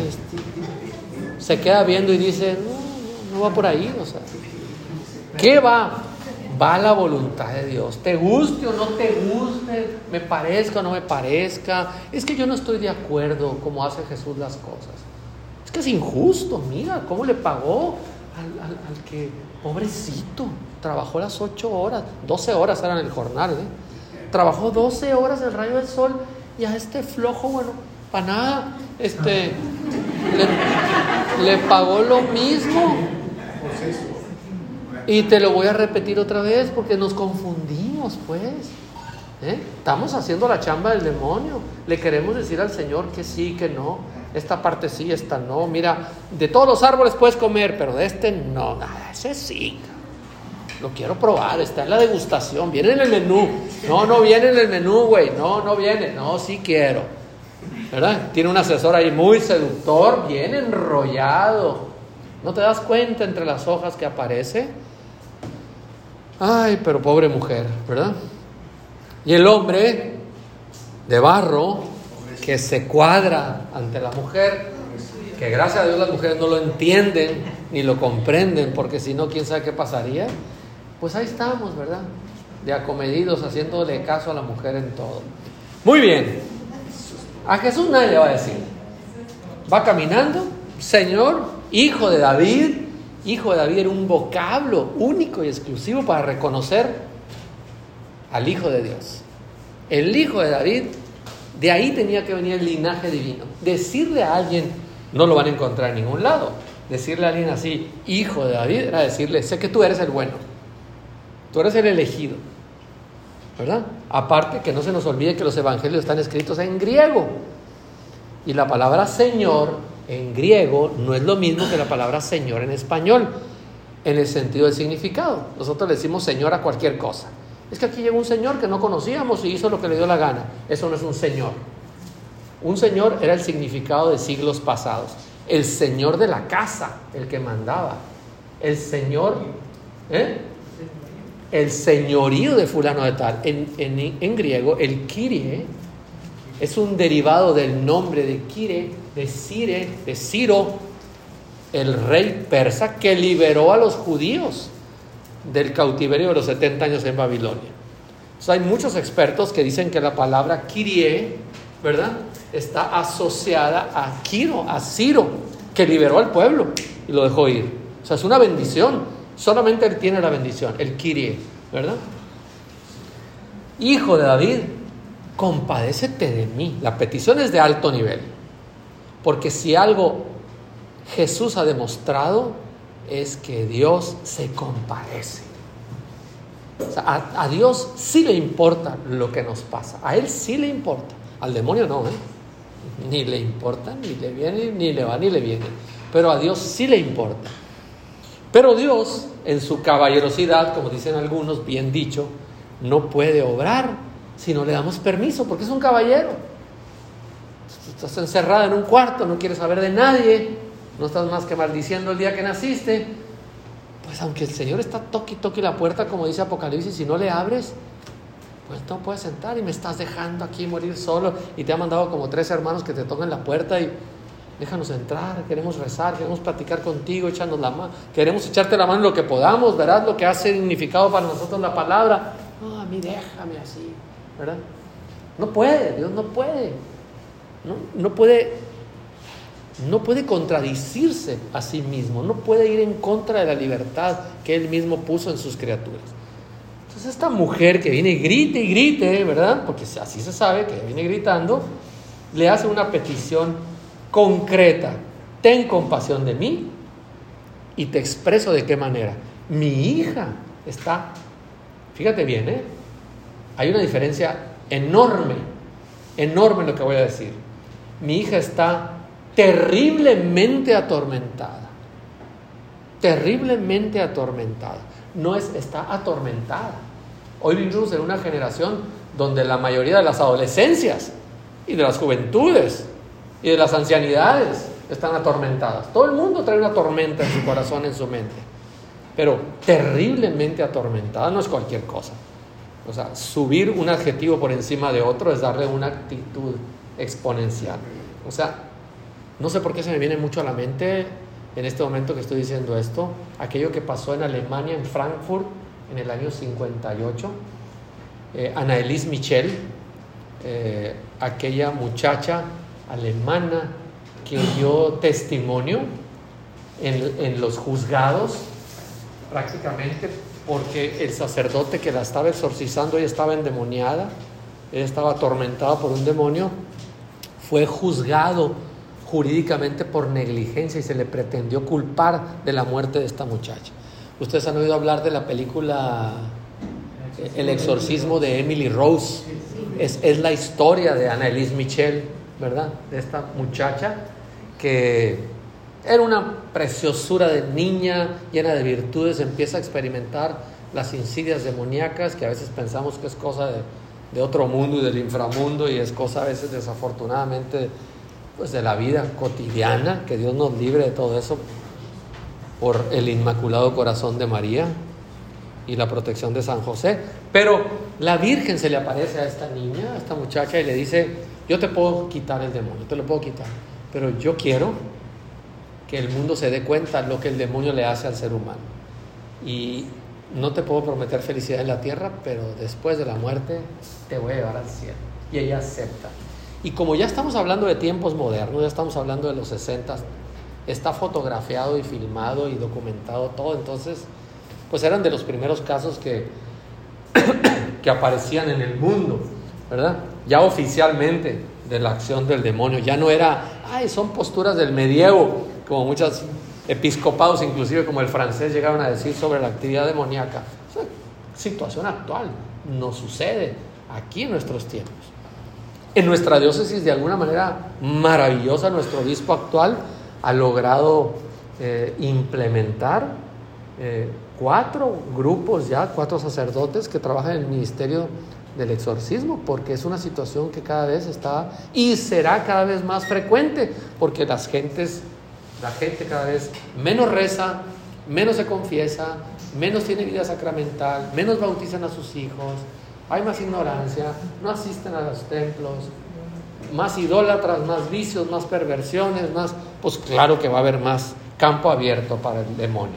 se queda viendo y dice, no va por ahí. O sea, ¿qué va? Va la voluntad de Dios. Te guste o no te guste, me parezca o no me parezca. Es que yo no estoy de acuerdo como hace Jesús las cosas. Es que es injusto. Mira cómo le pagó al que, pobrecito, trabajó las 8 horas, 12 horas eran el jornal, trabajó 12 horas el rayo del sol, y a este flojo, bueno, para nada, le pagó lo mismo. Y te lo voy a repetir otra vez porque nos confundimos, pues. Estamos haciendo la chamba del demonio. Le queremos decir al Señor que sí, que no. Esta parte sí, esta no. Mira, de todos los árboles puedes comer, pero de este no. Ese sí. Lo quiero probar, está en la degustación. Viene en el menú. No viene en el menú, güey. No viene. No, sí quiero. ¿Verdad? Tiene un asesor ahí muy seductor, bien enrollado. ¿No te das cuenta entre las hojas que aparece? Ay, pero pobre mujer, ¿verdad? Y el hombre de barro que se cuadra ante la mujer, que gracias a Dios las mujeres no lo entienden ni lo comprenden, porque si no, quién sabe qué pasaría. Pues ahí estamos, ¿verdad? De acomedidos, haciéndole caso a la mujer en todo. Muy bien. A Jesús nadie le va a decir. Va caminando, Señor, Hijo de David. Hijo de David era un vocablo único y exclusivo para reconocer al Hijo de Dios. El Hijo de David, de ahí tenía que venir el linaje divino. Decirle a alguien, no lo van a encontrar en ningún lado. Decirle a alguien así, Hijo de David, era decirle, sé que tú eres el bueno. Tú eres el elegido, ¿verdad? Aparte que no se nos olvide que los evangelios están escritos en griego. Y la palabra Señor en griego no es lo mismo que la palabra Señor en español, en el sentido del significado. Nosotros le decimos Señor a cualquier cosa. Es que aquí llegó un señor que no conocíamos y hizo lo que le dio la gana. Eso no es un señor. Un señor era el significado de siglos pasados. El señor de la casa, el que mandaba. El señor, el señorío de fulano de tal. En griego, el Kyrie es un derivado del nombre de Kire, de Ciro, el rey persa que liberó a los judíos del cautiverio de los 70 años en Babilonia. Entonces, hay muchos expertos que dicen que la palabra Kyrie, ¿verdad?, está asociada a Ciro, que liberó al pueblo y lo dejó ir. O sea, es una bendición. Solamente él tiene la bendición, el Kyrie, ¿verdad? Hijo de David, compadécete de mí. La petición es de alto nivel, porque si algo Jesús ha demostrado es que Dios se compadece. O sea, a Dios sí le importa lo que nos pasa, a Él sí le importa, al demonio no, ni le importa, ni le viene, ni le va, ni le viene, pero a Dios sí le importa. Pero Dios, en su caballerosidad, como dicen algunos, bien dicho, no puede obrar si no le damos permiso, porque es un caballero. Estás encerrado en un cuarto, no quieres saber de nadie, no estás más que maldiciendo el día que naciste. Pues aunque el Señor está toque la puerta, como dice Apocalipsis, si no le abres, pues no puedes entrar y me estás dejando aquí morir solo, y te ha mandado como 3 hermanos que te toquen la puerta y déjanos entrar, queremos rezar, queremos platicar contigo, échanos la mano, queremos echarte la mano en lo que podamos, ¿verdad? Lo que ha significado para nosotros la palabra. No, a mí déjame así, ¿verdad? No puede, Dios no puede. No puede contradecirse a sí mismo, no puede ir en contra de la libertad que Él mismo puso en sus criaturas. Entonces esta mujer que viene y grite, ¿verdad? Porque así se sabe que viene gritando, le hace una petición concreta: ten compasión de mí. Y te expreso de qué manera. Mi hija está, fíjate bien, hay una diferencia enorme en lo que voy a decir. Mi hija está terriblemente atormentada. está atormentada. Hoy vivimos en una generación donde la mayoría de las adolescencias y de las juventudes y de las ancianidades están atormentadas. Todo el mundo trae una tormenta en su corazón, en su mente, pero terriblemente atormentada. No es cualquier cosa. O sea, subir un adjetivo por encima de otro es darle una actitud exponencial. O sea, no sé por qué se me viene mucho a la mente en este momento que estoy diciendo esto, aquello que pasó en Alemania, en Frankfurt, en el año 58. Anneliese Michel, aquella muchacha alemana que dio testimonio en los juzgados, prácticamente porque el sacerdote que la estaba exorcizando, ella estaba endemoniada, ella estaba atormentada por un demonio, fue juzgado jurídicamente por negligencia y se le pretendió culpar de la muerte de esta muchacha. Ustedes han oído hablar de la película El exorcismo de Emily Rose. Es la historia de Anneliese Michel, ¿verdad? De esta muchacha que era una preciosura de niña, llena de virtudes, empieza a experimentar las insidias demoníacas, que a veces pensamos que es cosa de otro mundo y del inframundo, y es cosa a veces desafortunadamente pues de la vida cotidiana. Que Dios nos libre de todo eso por el Inmaculado Corazón de María y la protección de San José. Pero la Virgen se le aparece a esta niña, a esta muchacha, y le dice: yo te puedo quitar el demonio, te lo puedo quitar, pero yo quiero que el mundo se dé cuenta lo que el demonio le hace al ser humano, y no te puedo prometer felicidad en la tierra, pero después de la muerte te voy a llevar al cielo. Y ella acepta. Y como ya estamos hablando de tiempos modernos, ya estamos hablando de los 60, está fotografiado y filmado y documentado todo. Entonces, pues eran de los primeros casos que aparecían en el mundo, ¿verdad? Ya oficialmente de la acción del demonio. Ya no era, son posturas del medievo, como muchos episcopados, inclusive como el francés, llegaron a decir sobre la actividad demoníaca. Es una situación actual, nos sucede aquí en nuestros tiempos. En nuestra diócesis, de alguna manera maravillosa, nuestro obispo actual ha logrado implementar 4 grupos ya, 4 sacerdotes que trabajan en el ministerio del exorcismo, porque es una situación que cada vez está y será cada vez más frecuente, porque la gente cada vez menos reza, menos se confiesa, menos tiene vida sacramental, menos bautizan a sus hijos, hay más ignorancia, no asisten a los templos, más idólatras, más vicios, más perversiones, más, pues claro que va a haber más campo abierto para el demonio.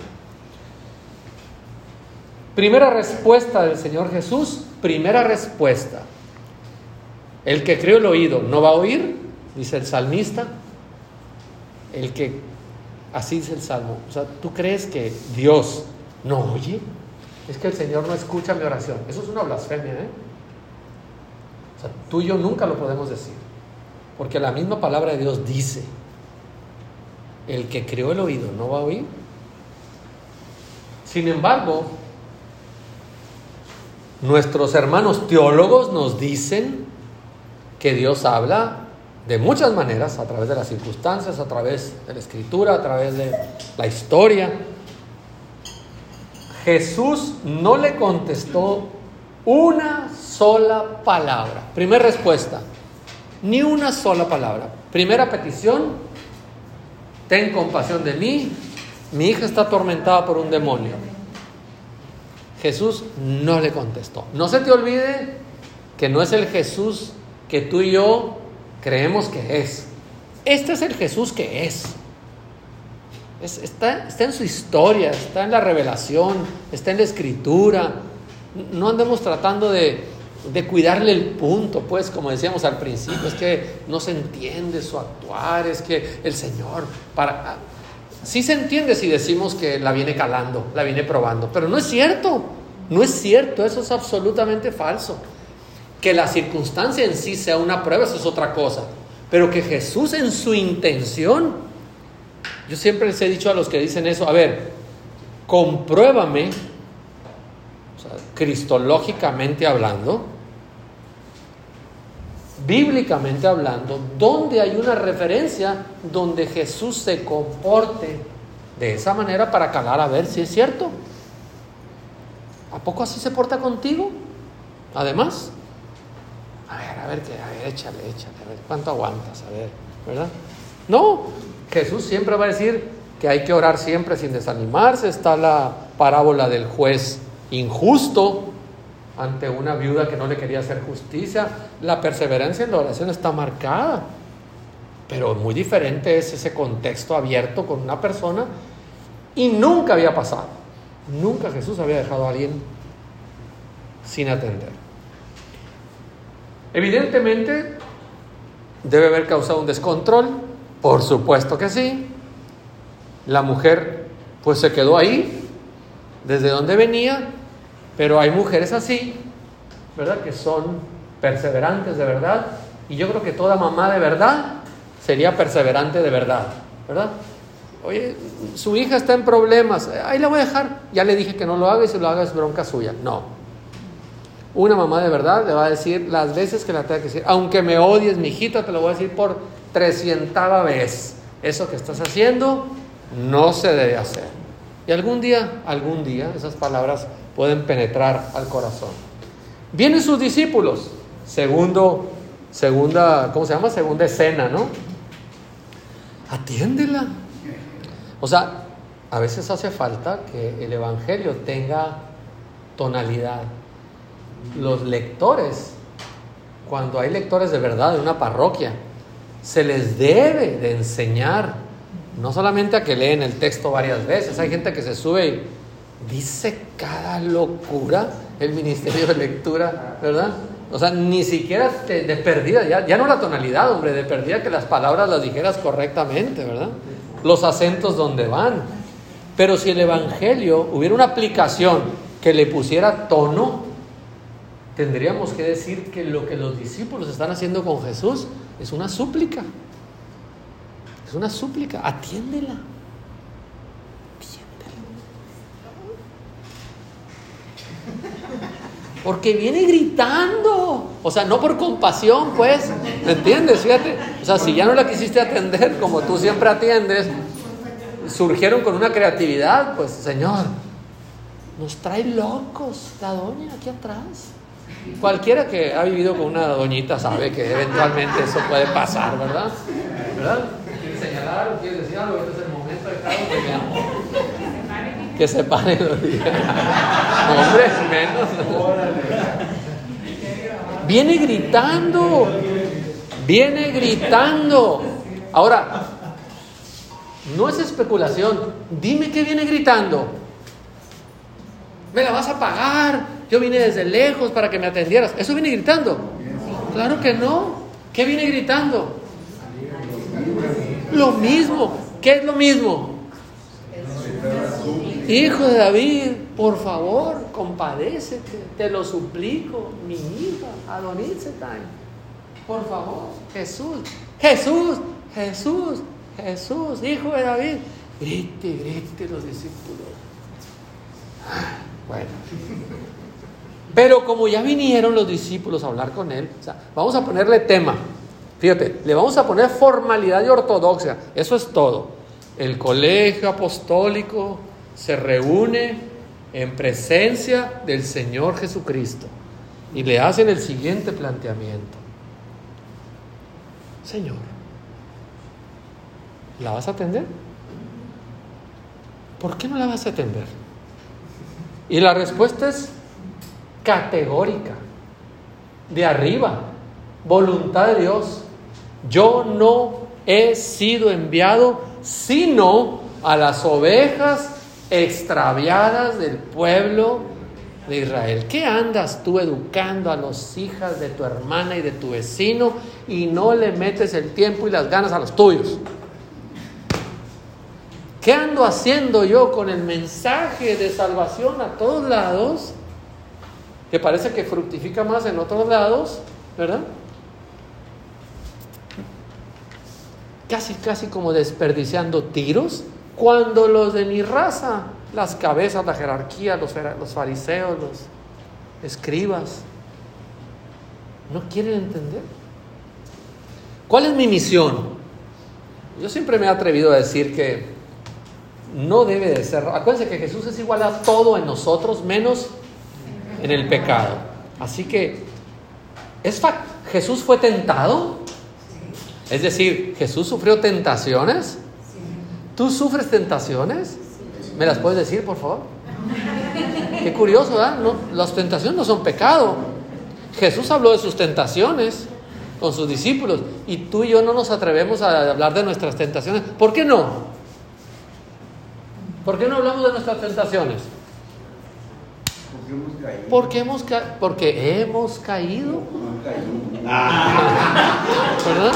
Primera respuesta del Señor Jesús, primera respuesta. El que crió el oído no va a oír, dice el salmista. Así dice el Salmo. O sea, ¿tú crees que Dios no oye? Es que el Señor no escucha mi oración. Eso es una blasfemia, O sea, tú y yo nunca lo podemos decir, porque la misma palabra de Dios dice: el que creó el oído no va a oír. Sin embargo, nuestros hermanos teólogos nos dicen que Dios habla de muchas maneras, a través de las circunstancias, a través de la Escritura, a través de la historia. Jesús no le contestó una sola palabra. Primera respuesta, ni una sola palabra. Primera petición: ten compasión de mí, mi hija está atormentada por un demonio. Jesús no le contestó. No se te olvide que no es el Jesús que tú y yo creemos que es. Este es el Jesús que es. Está en su historia, está en la revelación, está en la Escritura. No andemos tratando de cuidarle el punto, pues, como decíamos al principio, es que no se entiende su actuar, es que el Señor sí se entiende si decimos que la viene calando, la viene probando, pero no es cierto, eso es absolutamente falso. Que la circunstancia en sí sea una prueba, eso es otra cosa, pero que Jesús en su intención, yo siempre les he dicho a los que dicen eso: a ver, compruébame, o sea, cristológicamente hablando, bíblicamente hablando, donde hay una referencia donde Jesús se comporte de esa manera para calar a ver si es cierto. ¿A poco así se porta contigo? Además, a ver, échale, a ver, ¿cuánto aguantas? A ver, ¿verdad? No, Jesús siempre va a decir que hay que orar siempre sin desanimarse. Está la parábola del juez injusto ante una viuda que no le quería hacer justicia. La perseverancia en la oración está marcada, pero muy diferente es ese contexto abierto con una persona y nunca había pasado. Nunca Jesús había dejado a alguien sin atender. Evidentemente debe haber causado un descontrol, por supuesto que sí. La mujer pues se quedó ahí, desde donde venía, pero hay mujeres así, ¿verdad? Que son perseverantes de verdad, y yo creo que toda mamá de verdad sería perseverante de verdad, ¿verdad? Oye, su hija está en problemas, ahí la voy a dejar, ya le dije que no lo haga y si lo haga es bronca suya. No, una mamá de verdad le va a decir las veces que la tenga que decir, aunque me odies, mi hijita, te lo voy a decir por 300ª vez, eso que estás haciendo no se debe hacer. Y algún día esas palabras pueden penetrar al corazón. Vienen sus discípulos, segunda escena, ¿no? Atiéndela. O sea, a veces hace falta que el evangelio tenga tonalidad. Los lectores, cuando hay lectores de verdad en una parroquia, se les debe de enseñar, no solamente a que leen el texto varias veces. Hay gente que se sube y dice cada locura el ministerio de lectura, ¿verdad? O sea, ni siquiera de perdida, ya no la tonalidad, hombre, de perdida que las palabras las dijeras correctamente, ¿verdad? Los acentos donde van. Pero si el evangelio hubiera una aplicación que le pusiera tono, tendríamos que decir que lo que los discípulos están haciendo con Jesús es una súplica. Es una súplica, atiéndela. Porque viene gritando, o sea, no por compasión, pues, ¿me entiendes? Fíjate, o sea, si ya no la quisiste atender como tú siempre atiendes, surgieron con una creatividad, pues, Señor, nos trae locos la doña aquí atrás. Cualquiera que ha vivido con una doñita sabe que eventualmente eso puede pasar, ¿verdad? ¿Verdad? ¿Quieres señalar o quieres decir algo? Este es el momento de cada uno. Que se paren los días. Hombre, menos. Viene gritando. Ahora, no es especulación. Dime qué viene gritando. ¿Me la vas a pagar? Yo vine desde lejos para que me atendieras. ¿Eso viene gritando? Claro que no. ¿Qué viene gritando? Lo mismo. ¿Qué es lo mismo? Hijo de David, por favor, compadécete, te lo suplico, mi hija, Adonisetai, por favor, Jesús, hijo de David. Grite los discípulos. Bueno, pero como ya vinieron los discípulos a hablar con él, o sea, vamos a ponerle tema. Fíjate, le vamos a poner formalidad y ortodoxia. Eso es todo. El colegio apostólico se reúne en presencia del Señor Jesucristo y le hacen el siguiente planteamiento. Señor, ¿la vas a atender? ¿Por qué no la vas a atender? Y la respuesta es categórica, de arriba, voluntad de Dios. Yo no he sido enviado sino a las ovejas extraviadas del pueblo de Israel. ¿Qué andas tú educando a las hijas de tu hermana y de tu vecino y no le metes el tiempo y las ganas a los tuyos? ¿Qué ando haciendo yo con el mensaje de salvación a todos lados? Que parece que fructifica más en otros lados, ¿verdad? Casi como desperdiciando tiros, cuando los de mi raza, las cabezas, la jerarquía, los fariseos, los escribas, no quieren entender. ¿Cuál es mi misión? Yo siempre me he atrevido a decir que no debe de ser. Acuérdense que Jesús es igual a todo en nosotros, menos en el pecado. Así que, ¿Jesús fue tentado? Es decir, ¿Jesús sufrió tentaciones? ¿Tú sufres tentaciones? ¿Me las puedes decir, por favor? Qué curioso, ¿verdad? No, las tentaciones no son pecado. Jesús habló de sus tentaciones con sus discípulos, y tú y yo no nos atrevemos a hablar de nuestras tentaciones. ¿Por qué no? ¿Por qué no hablamos de nuestras tentaciones? Porque hemos caído. ¿Verdad?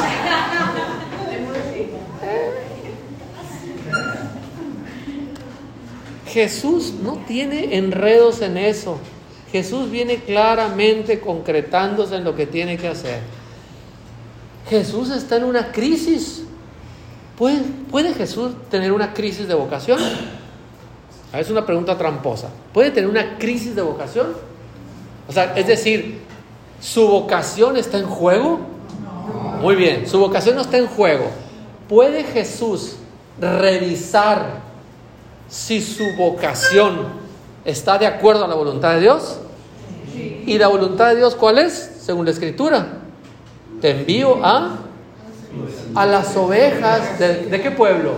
Jesús no tiene enredos en eso. Jesús viene claramente concretándose en lo que tiene que hacer. Jesús está en una crisis. ¿Puede Jesús tener una crisis de vocación? Es una pregunta tramposa. ¿Puede tener una crisis de vocación? O sea, es decir, ¿su vocación está en juego? Muy bien, su vocación no está en juego. ¿Puede Jesús revisar si su vocación está de acuerdo a la voluntad de Dios? Sí. ¿Y la voluntad de Dios cuál es? Según la Escritura, te envío a las ovejas ¿de qué pueblo?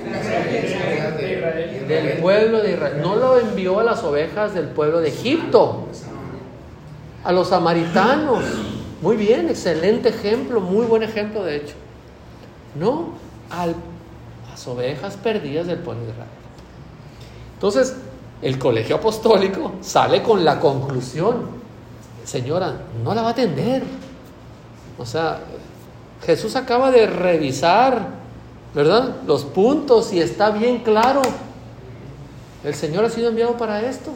Del pueblo de Israel. No lo envió a las ovejas del pueblo de Egipto, a los samaritanos. Muy bien, excelente ejemplo, muy buen ejemplo de hecho. No, a las ovejas perdidas del pueblo de Israel. Entonces, el colegio apostólico sale con la conclusión: señora, no la va a atender. O sea, Jesús acaba de revisar, ¿verdad?, los puntos y está bien claro. El Señor ha sido enviado para esto.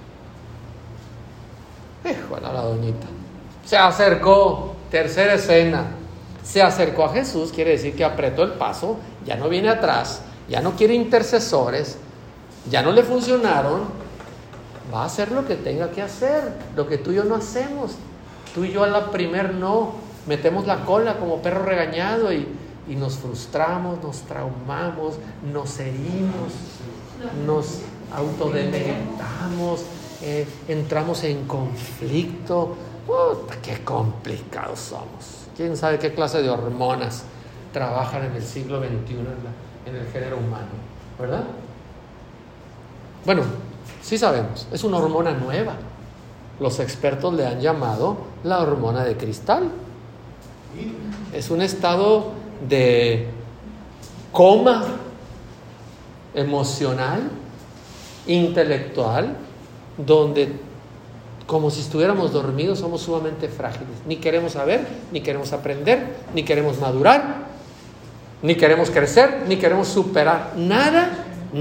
Híjole, la doñita. Se acercó, tercera escena. Se acercó a Jesús, quiere decir que apretó el paso, ya no viene atrás, ya no quiere intercesores, ya no le funcionaron. Va a hacer lo que tenga que hacer, lo que tú y yo no hacemos. Tú y yo a la primer no, metemos la cola como perro regañado y nos frustramos, nos traumamos, nos herimos, nos autodeleitamos, entramos en conflicto. ¡Qué complicados somos! ¿Quién sabe qué clase de hormonas trabajan en el siglo XXI en el género humano? ¿Verdad? Bueno, sí sabemos, es una hormona nueva. Los expertos le han llamado la hormona de cristal. Es un estado de coma emocional, intelectual, donde, como si estuviéramos dormidos, somos sumamente frágiles. Ni queremos saber, ni queremos aprender, ni queremos madurar, ni queremos crecer, ni queremos superar. Nada.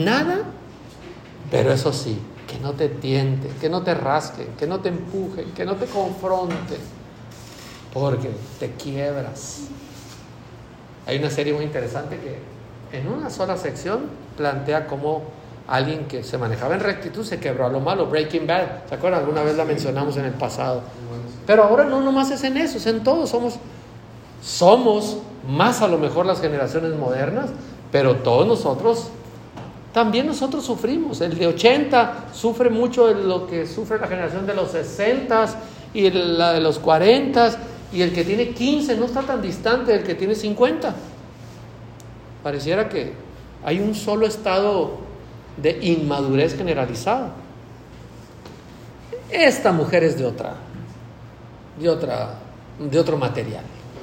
Pero eso sí, que no te tiente, que no te rasque, que no te empuje, que no te confronte, porque te quiebras. Hay una serie muy interesante que en una sola sección plantea cómo alguien que se manejaba en rectitud se quebró a lo malo. Breaking Bad, ¿se acuerdan? Alguna vez la mencionamos en el pasado. Pero ahora no nomás es en eso, es en todo. Somos más a lo mejor las generaciones modernas, pero todos nosotros, también nosotros sufrimos. El de 80 sufre mucho de lo que sufre la generación de los 60 y la de los 40, y el que tiene 15 no está tan distante del que tiene 50. Pareciera que hay un solo estado de inmadurez generalizada. Esta mujer es de otro material.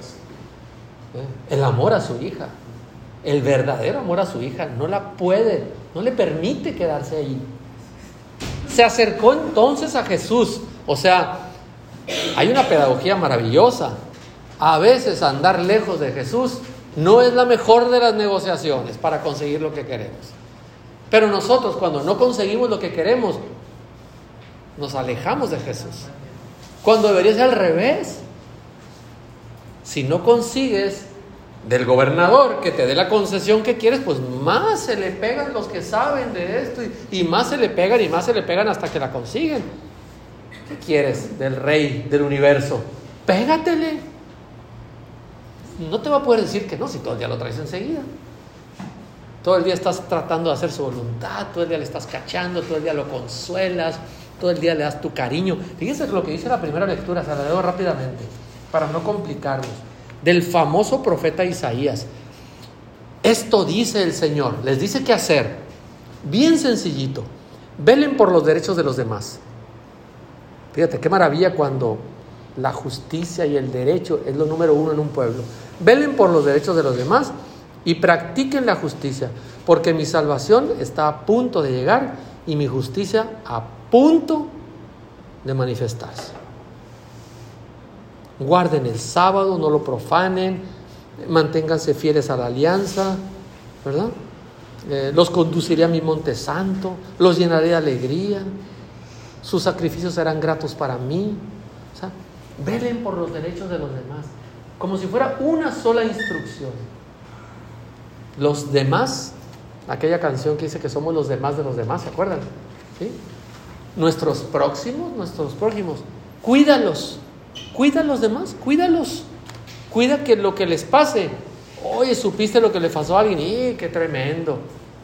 El amor a su hija, el verdadero amor a su hija, no le permite quedarse ahí. Se acercó entonces a Jesús. O sea, hay una pedagogía maravillosa. A veces andar lejos de Jesús no es la mejor de las negociaciones para conseguir lo que queremos. Pero nosotros, cuando no conseguimos lo que queremos, nos alejamos de Jesús, cuando debería ser al revés. Si no consigues del gobernador que te dé la concesión que quieres, pues más se le pegan los que saben de esto, y más se le pegan hasta que la consiguen. ¿Qué quieres del rey del universo? Pégatele. No te va a poder decir que no si todo el día lo traes enseguida. Todo el día estás tratando de hacer su voluntad, todo el día le estás cachando, todo el día lo consuelas, todo el día le das tu cariño. Fíjense lo que dice la primera lectura, se la leo rápidamente, para no complicarnos. Del famoso profeta Isaías. Esto dice el Señor, les dice qué hacer. Bien sencillito. Velen por los derechos de los demás. Fíjate, qué maravilla cuando la justicia y el derecho es lo número uno en un pueblo. Velen por los derechos de los demás y practiquen la justicia, porque mi salvación está a punto de llegar y mi justicia a punto de manifestarse. Guarden el sábado, no lo profanen, manténganse fieles a la alianza, ¿verdad? Los conduciré a mi monte santo, los llenaré de alegría, sus sacrificios serán gratos para mí. O sea, velen por los derechos de los demás, como si fuera una sola instrucción. Los demás, aquella canción que dice que somos los demás de los demás, ¿se acuerdan? ¿Sí? Nuestros próximos, cuídalos. Cuida a los demás, cuídalos. Cuida que lo que les pase. Oye, ¿supiste lo que le pasó a alguien? ¡Qué tremendo!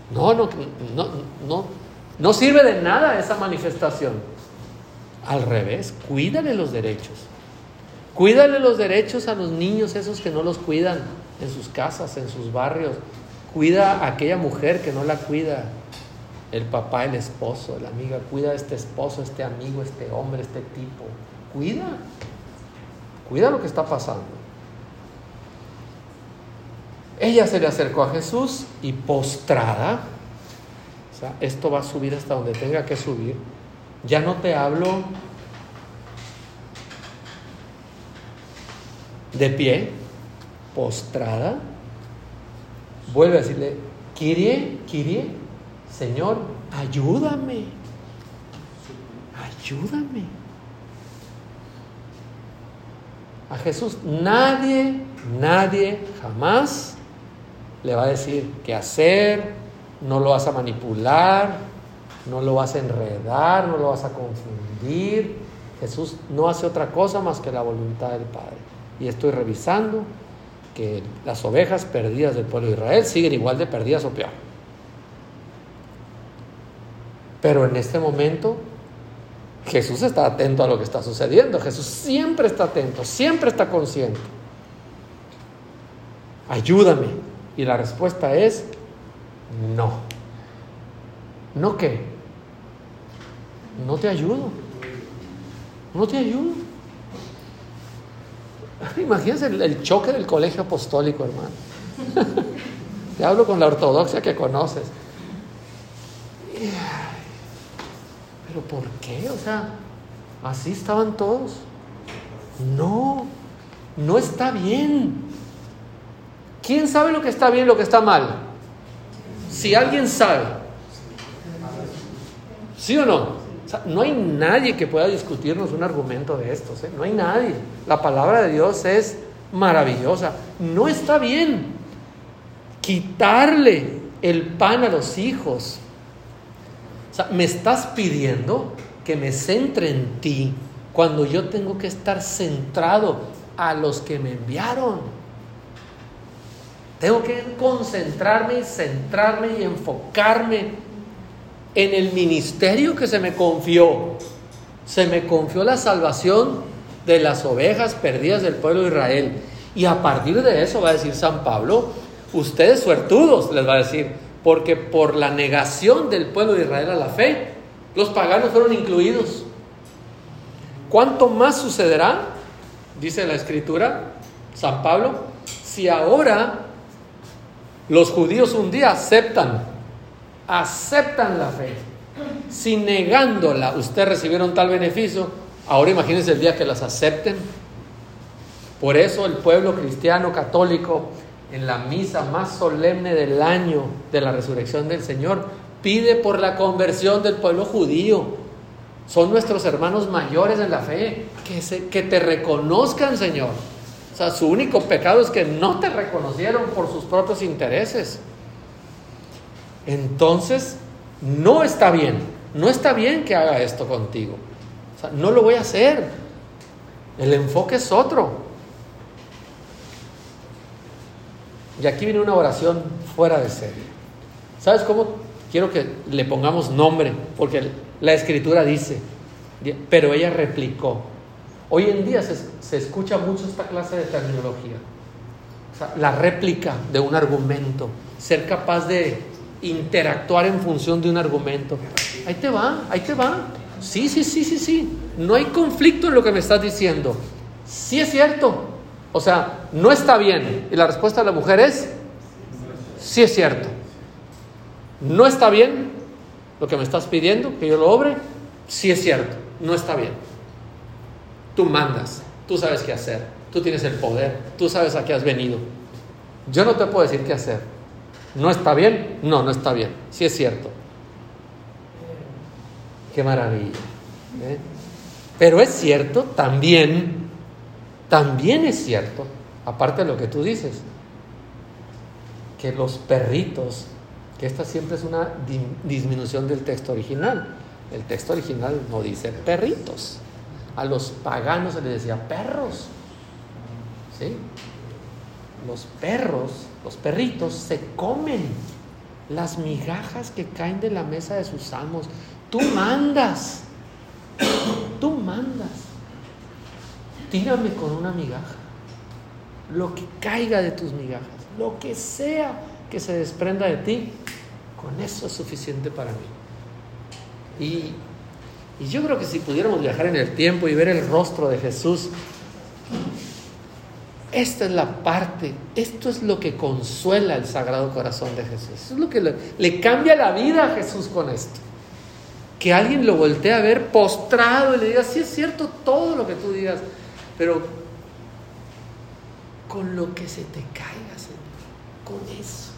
No sirve de nada esa manifestación. Al revés, cuídale los derechos. Cuídale los derechos a los niños esos que no los cuidan en sus casas, en sus barrios. Cuida a aquella mujer que no la cuida el papá, el esposo, la amiga. Cuida a este esposo, este amigo, este hombre, este tipo. Cuida lo que está pasando. Ella se le acercó a Jesús y postrada, o sea, esto va a subir hasta donde tenga que subir. Ya no te hablo de pie, postrada. Vuelve a decirle, Kyrie, Señor, ayúdame. A Jesús nadie jamás le va a decir qué hacer, no lo vas a manipular, no lo vas a enredar, no lo vas a confundir. Jesús no hace otra cosa más que la voluntad del Padre. Y estoy revisando que las ovejas perdidas del pueblo de Israel siguen igual de perdidas o peor. Pero en este momento Jesús está atento a lo que está sucediendo. Jesús siempre está atento, siempre está consciente. Ayúdame. Y la respuesta es no. ¿No qué? No te ayudo. Imagínense el choque del colegio apostólico, hermano. Te hablo con la ortodoxia que conoces. ¿Pero por qué? O sea, ¿así estaban todos? No está bien. ¿Quién sabe lo que está bien y lo que está mal? Si alguien sabe. ¿Sí o no? O sea, no hay nadie que pueda discutirnos un argumento de estos, ¿eh? No hay nadie. La palabra de Dios es maravillosa. No está bien quitarle el pan a los hijos. O sea, me estás pidiendo que me centre en ti cuando yo tengo que estar centrado a los que me enviaron. Tengo que concentrarme y centrarme y enfocarme en el ministerio que se me confió. Se me confió la salvación de las ovejas perdidas del pueblo de Israel. Y a partir de eso va a decir San Pablo, ustedes suertudos, les va a decir, porque por la negación del pueblo de Israel a la fe, los paganos fueron incluidos. ¿Cuánto más sucederá? Dice la Escritura, San Pablo, si ahora los judíos un día aceptan la fe, si negándola ustedes recibieron tal beneficio, ahora imagínense el día que las acepten. Por eso el pueblo cristiano católico, en la misa más solemne del año de la resurrección del Señor, pide por la conversión del pueblo judío. Son nuestros hermanos mayores en la fe, que te reconozcan, Señor. O sea, su único pecado es que no te reconocieron por sus propios intereses. Entonces, no está bien que haga esto contigo. O sea, no lo voy a hacer. El enfoque es otro. Y aquí viene una oración fuera de serie. ¿Sabes cómo? Quiero que le pongamos nombre, porque la Escritura dice, Pero ella replicó. Hoy en día se escucha mucho esta clase de terminología. O sea, la réplica de un argumento. Ser capaz de interactuar en función de un argumento. Ahí te va. Sí. No hay conflicto en lo que me estás diciendo. Sí es cierto. O sea, no está bien. Y la respuesta de la mujer es: sí es cierto. No está bien lo que me estás pidiendo, que yo lo obre. Sí es cierto. No está bien. Tú mandas. Tú sabes qué hacer. Tú tienes el poder. Tú sabes a qué has venido. Yo no te puedo decir qué hacer. ¿No está bien? No está bien. Sí es cierto. Qué maravilla. Pero es cierto, también es cierto, aparte de lo que tú dices, que los perritos, que esta siempre es una disminución del texto original. El texto original no dice perritos. A los paganos se les decía perros. ¿Sí? Los perritos se comen las migajas que caen de la mesa de sus amos. Tú mandas. Tírame con una migaja. Lo que caiga de tus migajas, lo que sea que se desprenda de ti, con eso es suficiente para mí. Y yo creo que si pudiéramos viajar en el tiempo y ver el rostro de Jesús, esta es la parte, esto es lo que consuela el Sagrado Corazón de Jesús. Eso es lo que le cambia la vida a Jesús con esto. Que alguien lo voltee a ver postrado y le diga: sí es cierto todo lo que tú digas, pero con lo que se te caiga, Señor, con eso.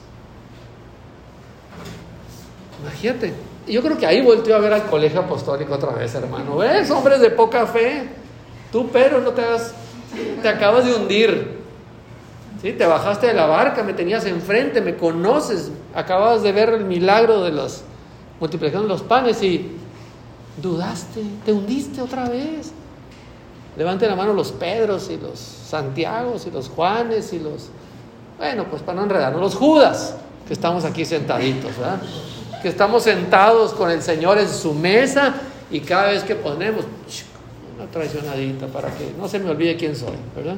Imagínate, yo creo que ahí volteó a ver al colegio apostólico otra vez, hermano. ¿Ves? Hombres de poca fe. Tú, pero no te acabas de hundir. ¿Sí? Te bajaste de la barca, me tenías enfrente, me conoces, acabas de ver el milagro de los multiplicación de los panes y dudaste, te hundiste otra vez. Levanten la mano los Pedros y los Santiagos y los Juanes y los, bueno, pues para no enredarnos, los Judas, que estamos aquí sentaditos, ¿verdad? Que estamos sentados con el Señor en su mesa y cada vez que ponemos una traicionadita para que no se me olvide quién soy, ¿verdad?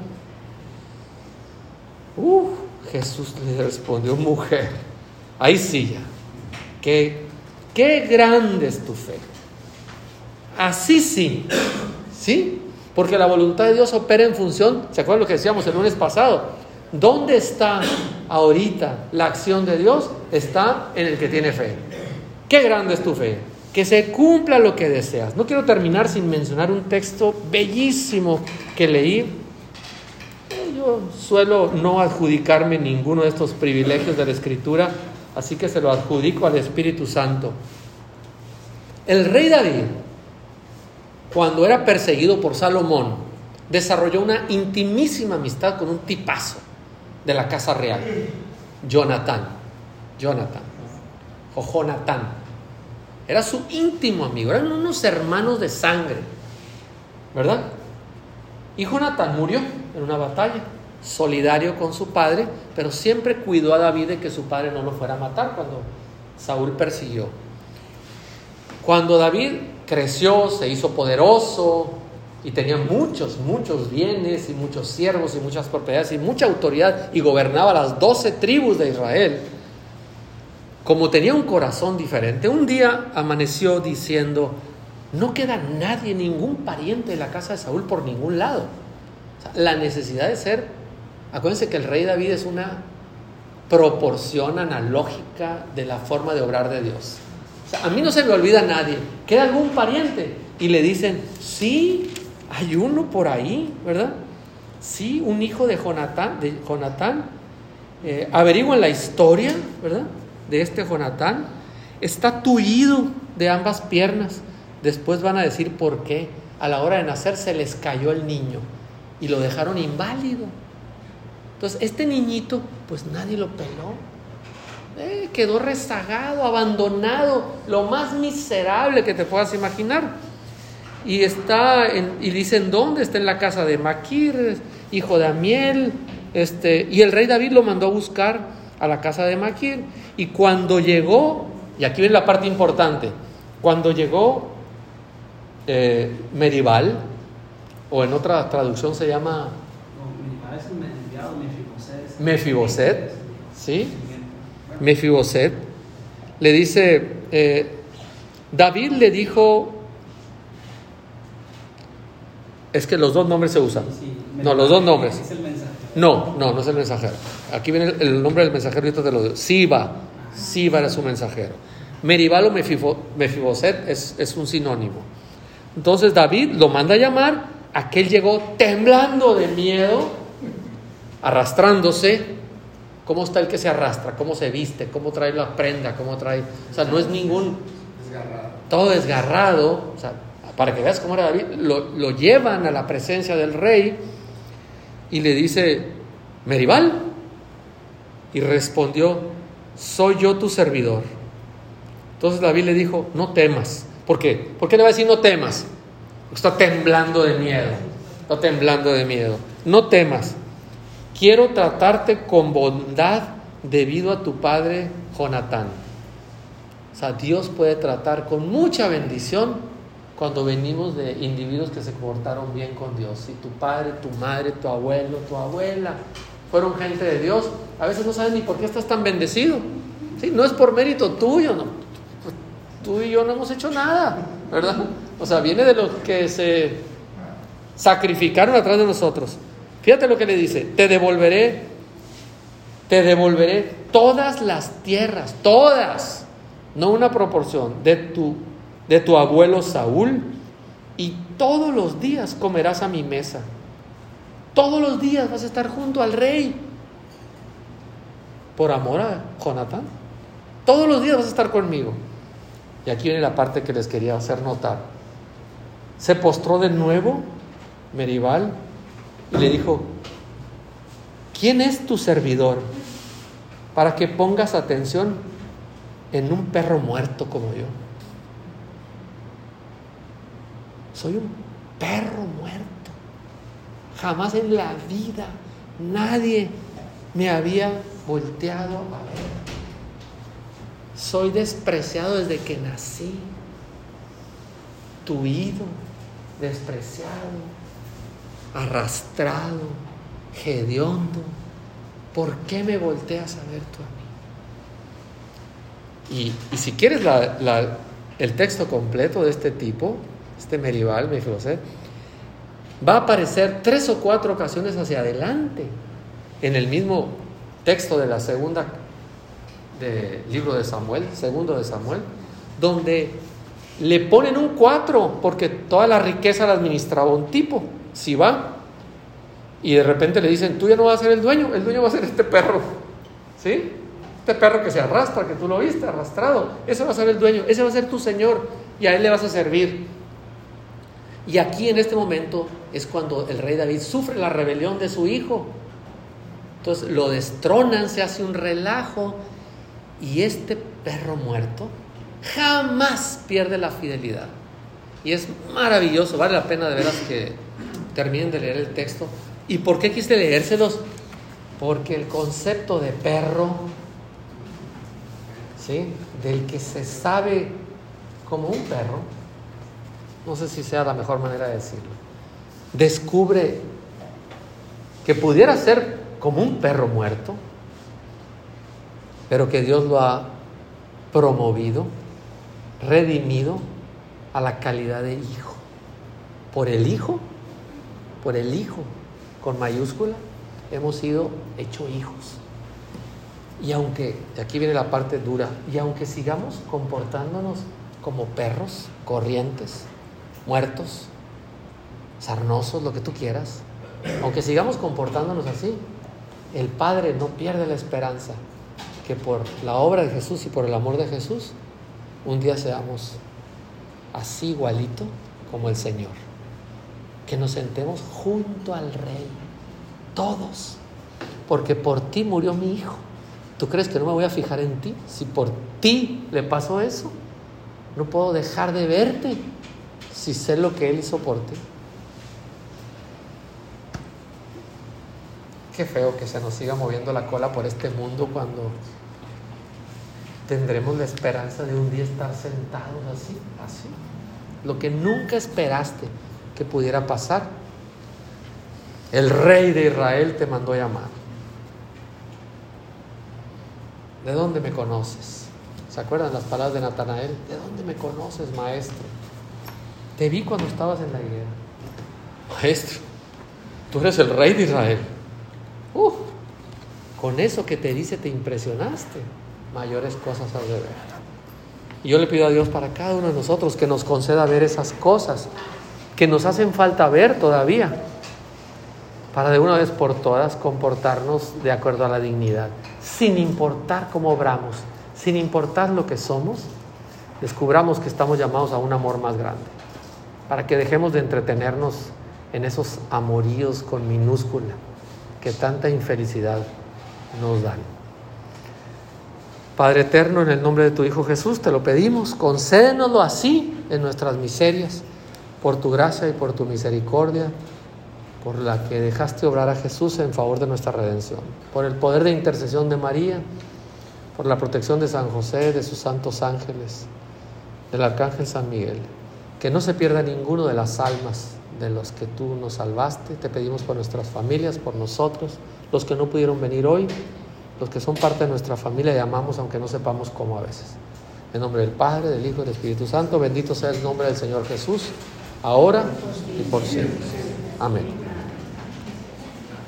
Jesús le respondió: mujer, ahí sí ya, qué grande es tu fe. Así sí, ¿sí? Porque la voluntad de Dios opera en función, ¿se acuerdan lo que decíamos el lunes pasado? ¿Dónde está ahorita la acción de Dios? Está en el que tiene fe. Qué grande es tu fe. Que se cumpla lo que deseas. No quiero terminar sin mencionar un texto bellísimo que leí. Yo suelo no adjudicarme ninguno de estos privilegios de la Escritura, así que se lo adjudico al Espíritu Santo. El rey David, cuando era perseguido por Salomón, desarrolló una intimísima amistad con un tipazo de la casa real, Jonatán. Era su íntimo amigo, eran unos hermanos de sangre, ¿verdad? Y Jonatán murió en una batalla, solidario con su padre, pero siempre cuidó a David de que su padre no lo fuera a matar cuando Saúl persiguió. Cuando David creció, se hizo poderoso y tenía muchos bienes y muchos siervos y muchas propiedades y mucha autoridad y gobernaba las 12 tribus de Israel, como tenía un corazón diferente, un día amaneció diciendo: no queda nadie, ningún pariente de la casa de Saúl por ningún lado. O sea, la necesidad de ser, acuérdense que el rey David es una proporción analógica de la forma de obrar de Dios. O sea, a mí no se me olvida nadie. ¿Queda algún pariente? Y le dicen: sí, hay uno por ahí, ¿verdad? Sí, un hijo de Jonatán. Averiguan la historia, ¿verdad? De este Jonatán. Está tullido de ambas piernas. Después van a decir por qué. A la hora de nacer se les cayó el niño y lo dejaron inválido. Entonces este niñito, pues nadie lo peló. Quedó rezagado, abandonado, lo más miserable que te puedas imaginar. Y dicen: ¿dónde? Está en la casa de Maquir, hijo de Amiel. Y el rey David lo mandó a buscar a la casa de Maquir. Y cuando llegó, y aquí viene la parte importante, cuando llegó, Meribal, o en otra traducción se llama Mefiboset, ¿sí? Mefiboset. Le dice, David le dijo, es que los dos nombres se usan. No, los dos nombres. Es el mensajero. No es el mensajero. Aquí viene el nombre del mensajero, ahorita te lo digo. Siba era su mensajero. Meribal o Mefiboset es un sinónimo. Entonces David lo manda a llamar. Aquel llegó temblando de miedo, arrastrándose. ¿Cómo está el que se arrastra? ¿Cómo se viste? ¿Cómo trae la prenda? ¿Cómo trae? O sea, no es ningún... Desgarrado. Todo desgarrado. O sea, para que veas cómo era David, lo llevan a la presencia del rey y le dice, Meribal. Y respondió, soy yo tu servidor. Entonces David le dijo, no temas. ¿Por qué? ¿Por qué le va a decir no temas? Está temblando de miedo. No temas. Quiero tratarte con bondad debido a tu padre Jonatán. O sea, Dios puede tratar con mucha bendición cuando venimos de individuos que se comportaron bien con Dios. Si tu padre, tu madre, tu abuelo, tu abuela fueron gente de Dios, a veces no sabes ni por qué estás tan bendecido. ¿Sí? No es por mérito tuyo, no. Tú y yo no hemos hecho nada, ¿verdad? O sea, viene de los que se sacrificaron atrás de nosotros. Fíjate lo que le dice, te devolveré todas las tierras, todas, no una proporción, de tu abuelo Saúl, y todos los días comerás a mi mesa. Todos los días vas a estar junto al rey. Por amor a Jonatán. Todos los días vas a estar conmigo. Y aquí viene la parte que les quería hacer notar. Se postró de nuevo Meribal y le dijo, ¿quién es tu servidor para que pongas atención en un perro muerto como yo? Soy un perro muerto. Jamás en la vida nadie me había volteado a ver. Soy despreciado desde que nací, tuido, despreciado, arrastrado, hediondo. ¿Por qué me volteas a ver tú a mí? Y si quieres el texto completo de este tipo, este Meribal, Mefiboset, va a aparecer 3 o 4 ocasiones hacia adelante en el mismo texto de la segunda del libro de Samuel, segundo de Samuel, donde le ponen un 4 porque toda la riqueza la administraba un tipo, Siba, y de repente le dicen, tú ya no vas a ser el dueño va a ser este perro, ¿sí? Este perro que se arrastra, que tú lo viste arrastrado, ese va a ser el dueño, ese va a ser tu señor y a él le vas a servir. Y aquí en este momento es cuando el rey David sufre la rebelión de su hijo. Entonces lo destronan, se hace un relajo, y este perro muerto jamás pierde la fidelidad. Y es maravilloso, vale la pena de veras que terminen de leer el texto. ¿Y por qué quise leérselos? Porque el concepto de perro, ¿sí?, del que se sabe como un perro, no sé si sea la mejor manera de decirlo, descubre que pudiera ser como un perro muerto, pero que Dios lo ha promovido, redimido a la calidad de hijo. Por el hijo, con mayúscula, hemos sido hechos hijos. Y aunque, aquí viene la parte dura, y aunque sigamos comportándonos como perros, corrientes, muertos, sarnosos, lo que tú quieras, aunque sigamos comportándonos así, el Padre no pierde la esperanza que por la obra de Jesús y por el amor de Jesús, un día seamos así igualito como el Señor. Que nos sentemos junto al Rey, todos, porque por ti murió mi hijo. ¿Tú crees que no me voy a fijar en ti? Si por ti le pasó eso, no puedo dejar de verte si sé lo que Él hizo por ti. Qué feo que se nos siga moviendo la cola por este mundo cuando tendremos la esperanza de un día estar sentados así, lo que nunca esperaste que pudiera pasar. El rey de Israel te mandó llamar. ¿De dónde me conoces? ¿Se acuerdan las palabras de Natanael? ¿De dónde me conoces, maestro? Te vi cuando estabas en la higuera. Maestro, tú eres el rey de Israel. Con eso que te dice te impresionaste. Mayores cosas has de ver. Y yo le pido a Dios para cada uno de nosotros que nos conceda ver esas cosas que nos hacen falta ver todavía, para de una vez por todas comportarnos de acuerdo a la dignidad, sin importar cómo obramos, sin importar lo que somos. Descubramos que estamos llamados a un amor más grande, para que dejemos de entretenernos en esos amoríos con minúscula que tanta infelicidad nos dan. Padre eterno, en el nombre de tu Hijo Jesús te lo pedimos, concédenoslo así en nuestras miserias, por tu gracia y por tu misericordia, por la que dejaste obrar a Jesús en favor de nuestra redención, por el poder de intercesión de María, por la protección de San José, de sus santos ángeles, del arcángel San Miguel. Que no se pierda ninguno de las almas de los que tú nos salvaste. Te pedimos por nuestras familias, por nosotros, los que no pudieron venir hoy, los que son parte de nuestra familia y amamos aunque no sepamos cómo a veces. En nombre del Padre, del Hijo y del Espíritu Santo, bendito sea el nombre del Señor Jesús, ahora y por siempre. Amén.